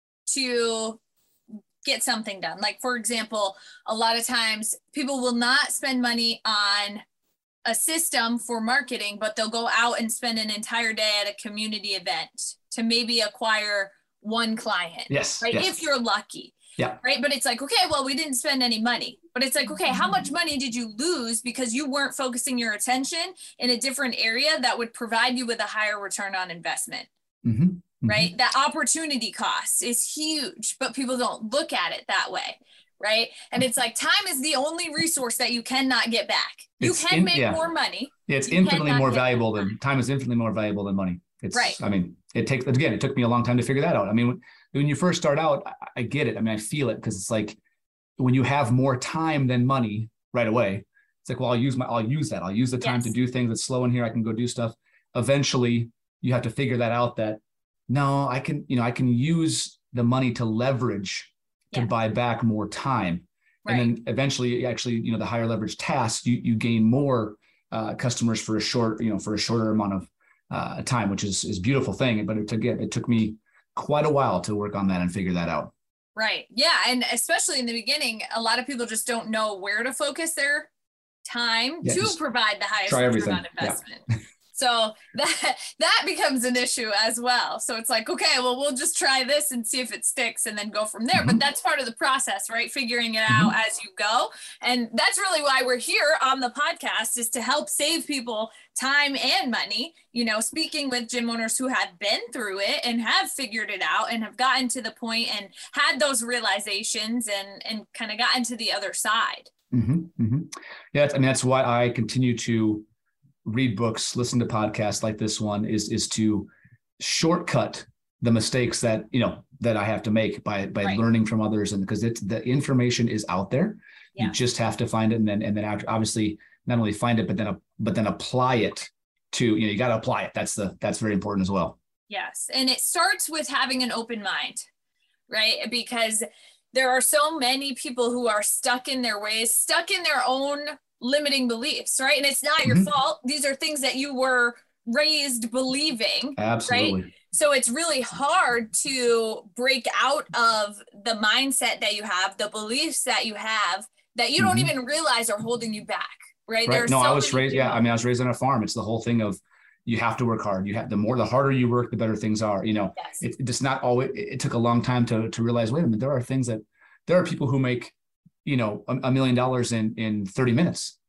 to get something done. Like, for example, a lot of times people will not spend money on a system for marketing, but they'll go out and spend an entire day at a community event to maybe acquire one client. Yes. Right. Yes. If you're lucky. Yeah. Right. But it's like, okay, well, we didn't spend any money, but it's like, okay, how much money did you lose because you weren't focusing your attention in a different area that would provide you with a higher return on investment? Mm-hmm. Mm-hmm. Right. That opportunity cost is huge, but people don't look at it that way. Right. And it's like, time is the only resource that you cannot get back. You It's can in- make yeah. more money. Yeah, it's You infinitely cannot more get valuable more than money. time is infinitely more valuable than money. It's Right. I mean, it takes, again, it took me a long time to figure that out. I mean, when, when you first start out, I, I get it. I mean, I feel it because it's like when you have more time than money right away, it's like, well, I'll use my, I'll use that. I'll use the time Yes. to do things that's slow in here. I can go do stuff. Eventually you have to figure that out that no, I can, you know, I can use the money to leverage to Yeah. buy back more time. Right. And then eventually actually, you know, the higher leverage tasks, you, you gain more uh, customers for a short, you know, for a shorter amount of uh, time, which is, is a beautiful thing. But it took, it took me quite a while to work on that and figure that out. Right. Yeah. And especially in the beginning, a lot of people just don't know where to focus their time Yeah, to just provide the highest try return everything. on Yeah. investment. So that that becomes an issue as well. So it's like, okay, well, we'll just try this and see if it sticks and then go from there. Mhm. But that's part of the process, right? Figuring it Mhm. out as you go. And that's really why we're here on the podcast, is to help save people time and money, you know, speaking with gym owners who have been through it and have figured it out and have gotten to the point and had those realizations and, and kind of gotten to the other side. Mm-hmm, mm-hmm. Yeah, it's- I mean, that's why I continue to read books, listen to podcasts like this one, is is to shortcut the mistakes that, you know, that I have to make by by Right. learning from others. And because it's, the information is out there, Yeah. you just have to find it. And then, and then after, obviously not only find it, but then, but then apply it to, you know, you got to apply it. That's the, that's very important as well. Yes. And it starts with having an open mind, right? Because there are so many people who are stuck in their ways, stuck in their own limiting beliefs, right? And it's not your Mhm. fault. These are things that you were raised believing. Absolutely. So it's really hard to break out of the mindset that you have, the beliefs that you have, that you don't Mhm. even realize are holding you back, right? Right. There's No, so I was many raised, yeah. people- I mean, I was raised on a farm. It's the whole thing of, you have to work hard. You have, the more, the harder you work, the better things are, you know. Yes. It, it's not always, it took a long time to, to realize, wait a minute, there are things that, there are people who make, you know, a, a million dollars in, in thirty minutes.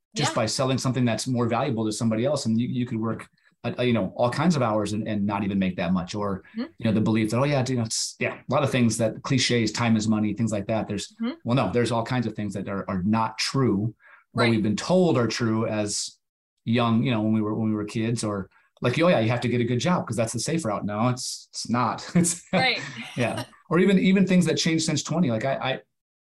just Yeah. by selling something that's more valuable to somebody else. And you, you could work, uh, you know, all kinds of hours and, and not even make that much. Or, Mhm. you know, the belief that, oh yeah, you know, it's, yeah, a lot of things that cliches, time is money, things like that. There's, Mhm. well, no, there's all kinds of things that are, are not true, but Right. we've been told are true as young, you know, when we were, when we were kids, or like, oh yeah, you have to get a good job because that's the safe route. No, it's, it's not. It's Right. yeah. Or even, even things that changed since twenty, like I, I,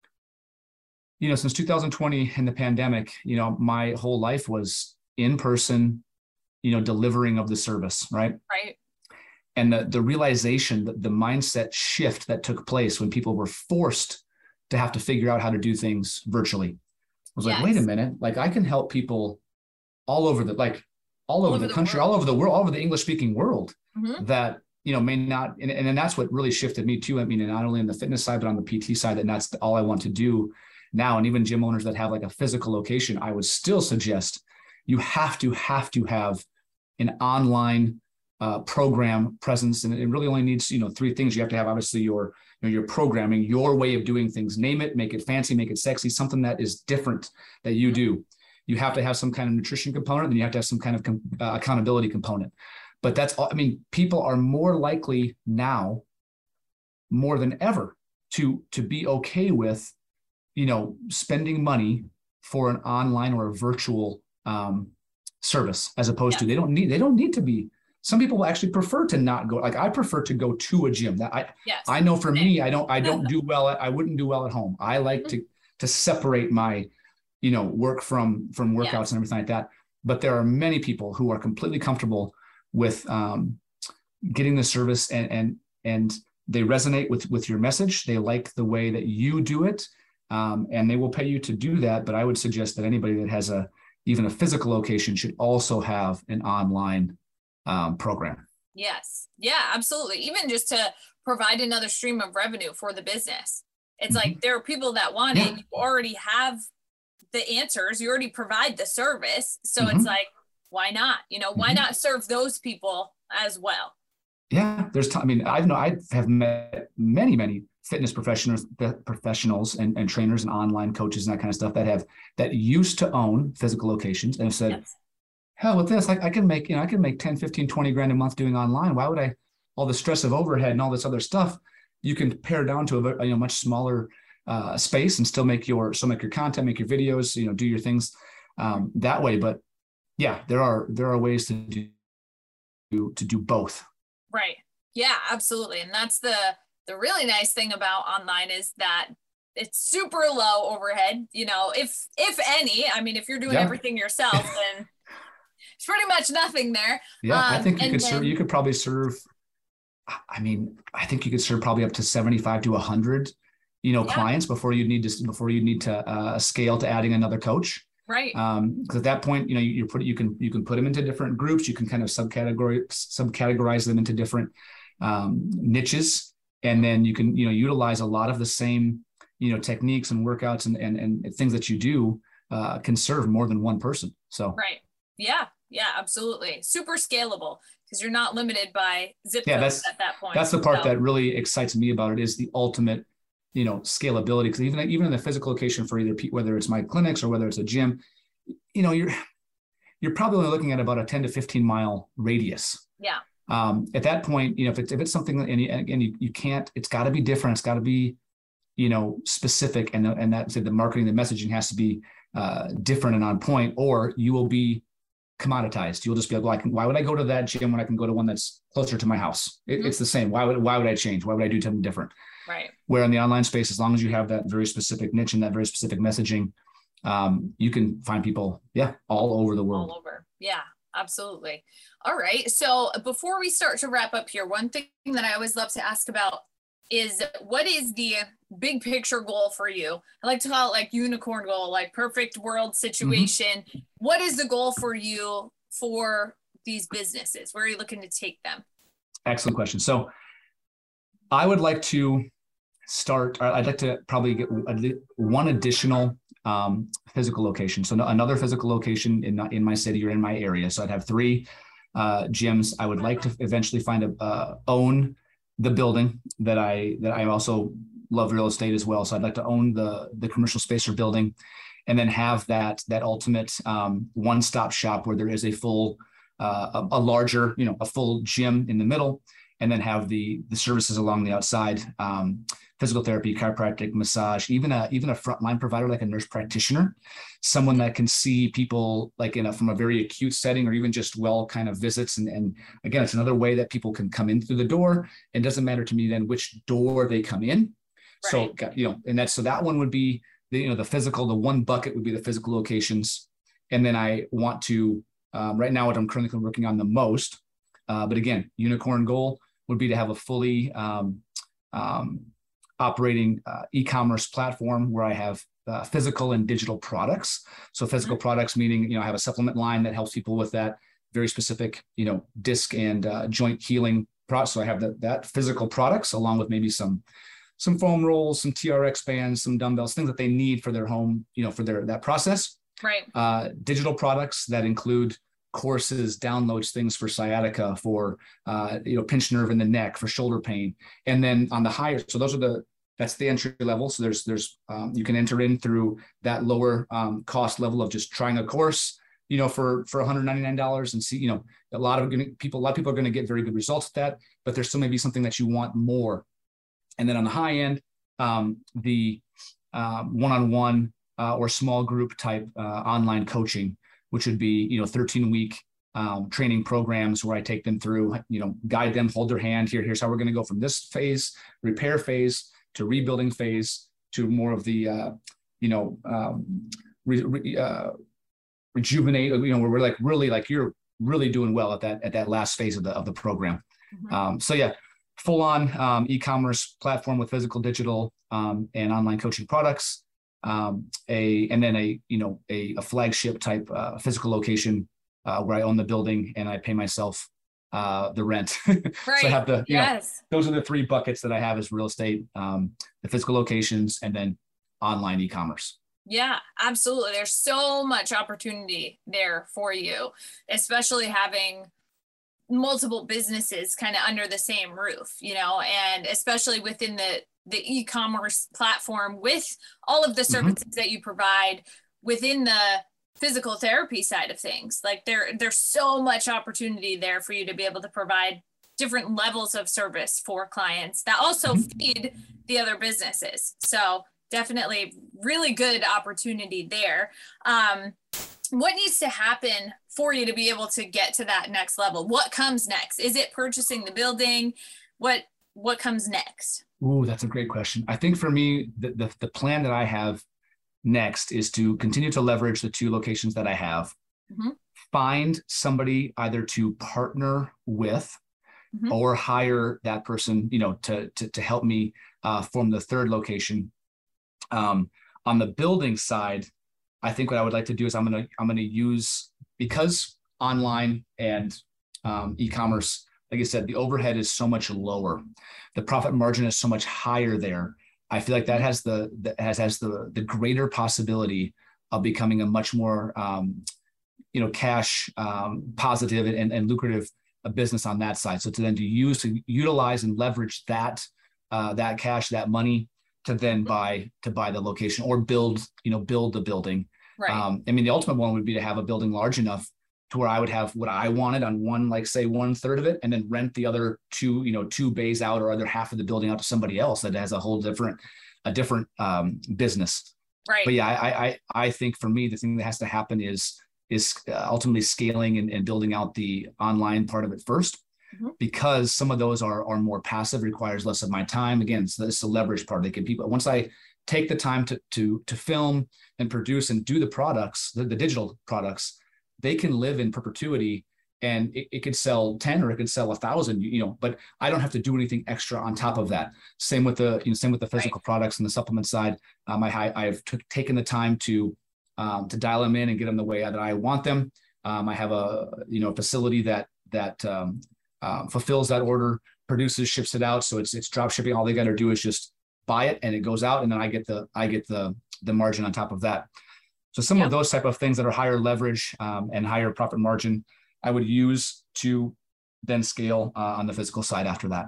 you know, since two thousand twenty in the pandemic, you know, my whole life was in person, you know, delivering of the service. Right. Right. And the, the realization that the mindset shift that took place when people were forced to have to figure out how to do things virtually was like, Yes. wait a minute, like I can help people all over the, like all, All over, over the, the country, world. all over the world, all over the English speaking world Mhm. that, you know, may not, and, and that's what really shifted me too. I mean, not only in the fitness side, but on the P T side, and that's all I want to do now. And even gym owners that have like a physical location, I would still suggest you have to, have to have an online uh, program presence. And it really only needs, you know, three things. You have to have obviously your, you know, your programming, your way of doing things, name it, make it fancy, make it sexy, something that is different that you do. You have to have some kind of nutrition component, and you have to have some kind of com- uh, accountability component. But that's all, I mean, people are more likely now, more than ever, to, to be okay with, you know, spending money for an online or a virtual um, service, as opposed Yeah. to, they don't need, they don't need to be, some people will actually prefer to not go. Like I prefer to go to a gym. That I, Yes. I know for me, I don't, I don't do well. At, I wouldn't do well at home. I like to, to separate my, you know, work from, from workouts Yes. and everything like that. But there are many people who are completely comfortable with um, getting the service, and, and, and they resonate with, with your message. They like the way that you do it, um, and they will pay you to do that. But I would suggest that anybody that has a, even a physical location should also have an online um, program. Yes. Yeah, absolutely. Even just to provide another stream of revenue for the business. It's Mhm. like there are people that want Yeah. it. You already have the answers. You already provide the service. So Mhm. it's like, why not? You know, why Mhm. not serve those people as well? Yeah, there's time. I mean, I know I have met many, many fitness professionals, professionals and, and trainers and online coaches and that kind of stuff that have, that used to own physical locations and have said, Yes. hell with this, like I can make, you know, I can make ten, fifteen, twenty grand a month doing online. Why would I, all the stress of overhead and all this other stuff, you can pare down to a, you know, much smaller uh, space and still make your, still make your content, make your videos, you know, do your things um, that way. But yeah, there are, there are ways to do, to do both. Right. Yeah, absolutely. And that's the, the really nice thing about online is that it's super low overhead, you know, if, if any, I mean, if you're doing Yeah. everything yourself, then it's pretty much nothing there. Yeah, I Um, think you and could then- serve, you could probably serve, I mean, I think you could serve probably up to seventy-five to a hundred, you know, Yeah. clients before you need to, before you need to uh, scale to adding another coach. Right. Um, cause at that point, you know, you, you put, you can, you can put them into different groups. You can kind of subcategory, subcategorize them into different um, niches. And then you can, you know, utilize a lot of the same, you know, techniques and workouts and, and, and things that you do uh, can serve more than one person. So, Right. Yeah. Yeah, absolutely. Super scalable because you're not limited by zip Yeah, codes that's- at that point. that's the part So, that really excites me about it, is the ultimate, you know, scalability. Because even even in the physical location for either pe- whether it's my clinics or whether it's a gym, you know, you're you're probably only looking at about a ten to fifteen mile radius. Yeah. Um, at that point, you know, if it's if it's something, and you, again, you, you can't, it's got to be different. It's got to be, you know, specific, and the, and that the marketing, the messaging has to be uh, different and on point, or you will be commoditized. You'll just be like, why would I go to that gym when I can go to one that's closer to my house? It, Mhm. It's the same. Why would why would I change? Why would I do something different? Right. Where in the online space, as long as you have that very specific niche and that very specific messaging, um, you can find people, yeah, all over the world. All over. Yeah, absolutely. All right. So before we start to wrap up here, one thing that I always love to ask about is what is the big picture goal for you? I like to call it like unicorn goal, like perfect world situation. What is the goal for you for these businesses? Where are you looking to take them? Excellent question. So I would like to start, I'd like to probably get one additional um, physical location. So another physical location in, in my city or in my area. So I'd have three uh, gyms. I would like to eventually find a, uh, own the building that I, that I also love real estate as well. So I'd like to own the, the commercial space or building. and then have that that ultimate um, one-stop shop where there is a full, uh, a, a larger, you know, a full gym in the middle, and then have the the services along the outside, um, physical therapy, chiropractic, massage, even a even a frontline provider like a nurse practitioner, someone that can see people like in a from a very acute setting, or even just well kind of visits. And, and again, it's another way that people can come in through the door. It doesn't matter to me then which door they come in. Right. So, you know, and that's, so that one would be the, you know, the physical, the one bucket would be the physical locations. And then I want to, um, right now, what I'm currently working on the most, uh, but again, unicorn goal would be to have a fully um, um, operating uh, e-commerce platform where I have uh, physical and digital products. So physical mm-hmm. products, meaning, you know, I have a supplement line that helps people with that very specific, you know, disc and uh, joint healing products. So I have that, that physical products along with maybe some, some foam rolls, some T R X bands, some dumbbells, things that they need for their home, you know, for their, that process. Right. Uh, digital products that include courses, downloads, things for sciatica, for, uh, you know, pinched nerve in the neck, for shoulder pain. And then on the higher, so those are the, that's the entry level. So there's, there's, um, you can enter in through that lower um, cost level of just trying a course, you know, for, for one hundred ninety-nine dollars, and see, you know, a lot of people, a lot of people are going to get very good results with that, but there's still maybe something that you want more. And then on the high end, um, the uh, one-on-one uh, or small group type uh, online coaching, which would be, you know, thirteen week um, training programs where I take them through, you know, guide them, hold their hand here. Here's how we're going to go from this phase, repair phase, to rebuilding phase, to more of the, uh, you know, um, re, re, uh, rejuvenate, you know, where we're like, really like, you're really doing well at that, at that last phase of the, of the program. Mm-hmm. Um, so yeah, full on um, e-commerce platform with physical, digital, um, and online coaching products. Um, a, and then a, you know, a, a flagship type uh, physical location uh, where I own the building and I pay myself uh, the rent. Right. So I have the, you yes. know, those are the three buckets that I have as real estate, um, the physical locations, and then online e-commerce. Yeah, absolutely. There's so much opportunity there for you, especially having multiple businesses kind of under the same roof, you know, and especially within the, the e-commerce platform with all of the services mm-hmm. that you provide within the physical therapy side of things. Like there, there's so much opportunity there for you to be able to provide different levels of service for clients that also feed the other businesses. So definitely really good opportunity there. Um, what needs to happen for you to be able to get to that next level? What comes next? Is it purchasing the building? What, what comes next? Ooh, that's a great question. I think for me, the, the, the plan that I have next is to continue to leverage the two locations that I have, mm-hmm. find somebody either to partner with mm-hmm. or hire that person, you know, to, to, to help me uh, form the third location. Um, on the building side, I think what I would like to do is I'm going to, I'm going to use, because online and um, e-commerce, like I said, the overhead is so much lower. The profit margin is so much higher there. I feel like that has the, that has, has the, the greater possibility of becoming a much more, um, you know, cash um, positive and, and lucrative a business on that side. So to then to use, to utilize and leverage that, uh, that cash, that money to then buy, to buy the location or build, you know, build the building. Right. Um, I mean, the ultimate one would be to have a building large enough to where I would have what I wanted on one, like say one third of it, and then rent the other two, you know, two bays out or other half of the building out to somebody else that has a whole different, a different um, business. Right. But yeah, I, I, I think for me, the thing that has to happen is, is ultimately scaling and, and building out the online part of it first, mm-hmm. because some of those are, are more passive, requires less of my time. Again, so this is the leverage part. They can people, once I take the time to, to, to film and produce and do the products, the, the digital products, they can live in perpetuity, and it, it could sell ten or it could sell a thousand, you know, but I don't have to do anything extra on top of that. Same with the, you know, same with the physical right. products and the supplement side. Um, I, I've t- taken the time to, um, to dial them in and get them the way that I want them. Um, I have a, you know, facility that, that um, uh, fulfills that order, produces, ships it out. So it's, it's drop shipping. All they got to do is just buy it and it goes out, and then I get the, I get the, the margin on top of that. So some yep. of those type of things that are higher leverage um, and higher profit margin, I would use to then scale uh, on the physical side after that.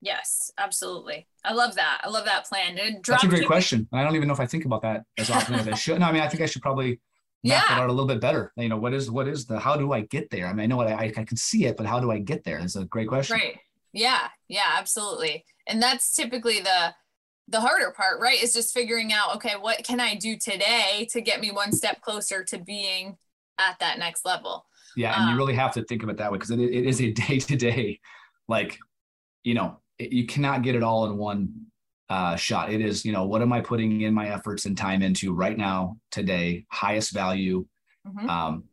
Yes, absolutely. I love that. I love that plan. That's a great question. I don't even know if I think about that as often as I should. No, I mean, I think I should probably map yeah. it out a little bit better. You know, what is, what is the, how do I get there? I mean, I know what I, I can see it, but how do I get there? It's a great question. Right. Yeah. Yeah, absolutely. And that's typically the, the harder part, right? Is just figuring out, okay, what can I do today to get me one step closer to being at that next level? Yeah. And um, you really have to think of it that way, because it, it is a day to day, like, you know, you cannot get it all in one uh, shot. It is, you know, what am I putting in my efforts and time into right now, today, highest value mm-hmm. um,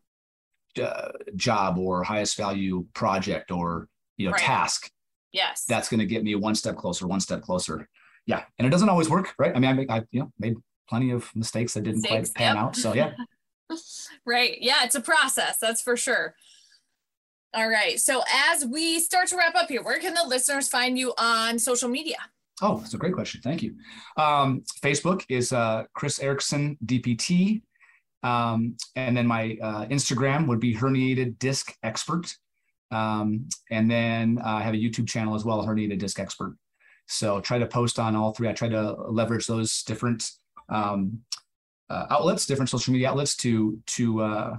uh, job or highest value project or, you know, right. task. Yes. That's going to get me one step closer, one step closer. Yeah. And it doesn't always work, right? I mean, I, I you know, made plenty of mistakes that didn't mistakes, quite pan yep. out. So yeah. Right. Yeah. It's a process. That's for sure. All right. So as we start to wrap up here, where can the listeners find you on social media? Oh, that's a great question. Thank you. Um, Facebook is uh, Chris Erickson, D P T. Um, and then my uh, Instagram would be Herniated Disc Expert. Um, and then uh, I have a YouTube channel as well, Herniated Disc Expert. So try to post on all three. I try to leverage those different um, uh, outlets, different social media outlets to, to, uh,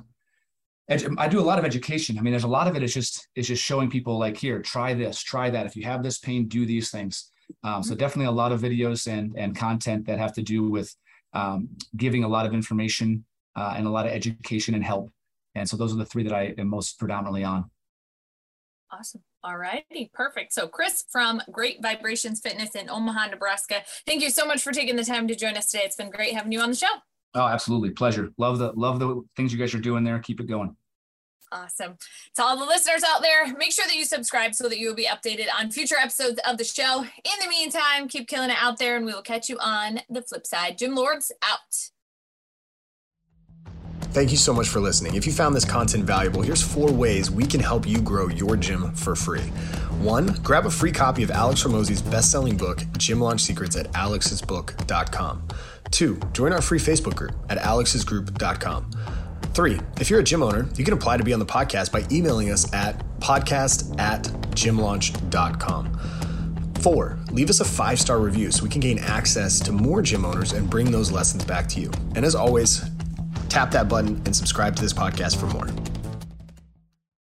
I do a lot of education. I mean, there's a lot of it is just, is just showing people like, here, try this, try that. If you have this pain, do these things. Um, so definitely a lot of videos and, and content that have to do with um, giving a lot of information uh, and a lot of education and help. And so those are the three that I am most predominantly on. Awesome. All righty. Perfect. So Chris from Great Vibrations Fitness in Omaha, Nebraska. Thank you so much for taking the time to join us today. It's been great having you on the show. Oh, absolutely. Pleasure. Love the, love the things you guys are doing there. Keep it going. Awesome. To all the listeners out there, make sure that you subscribe so that you will be updated on future episodes of the show. In the meantime, keep killing it out there and we will catch you on the flip side. Gym Lords out. Thank you so much for listening. If you found this content valuable, here's four ways we can help you grow your gym for free. One, grab a free copy of Alex Hormozi's best-selling book, Gym Launch Secrets, at alex's book dot com. Two, join our free Facebook group at alex's group dot com. Three, if you're a gym owner, you can apply to be on the podcast by emailing us at podcast at gym launch dot com. Four, leave us a five-star review so we can gain access to more gym owners and bring those lessons back to you. And as always, tap that button and subscribe to this podcast for more.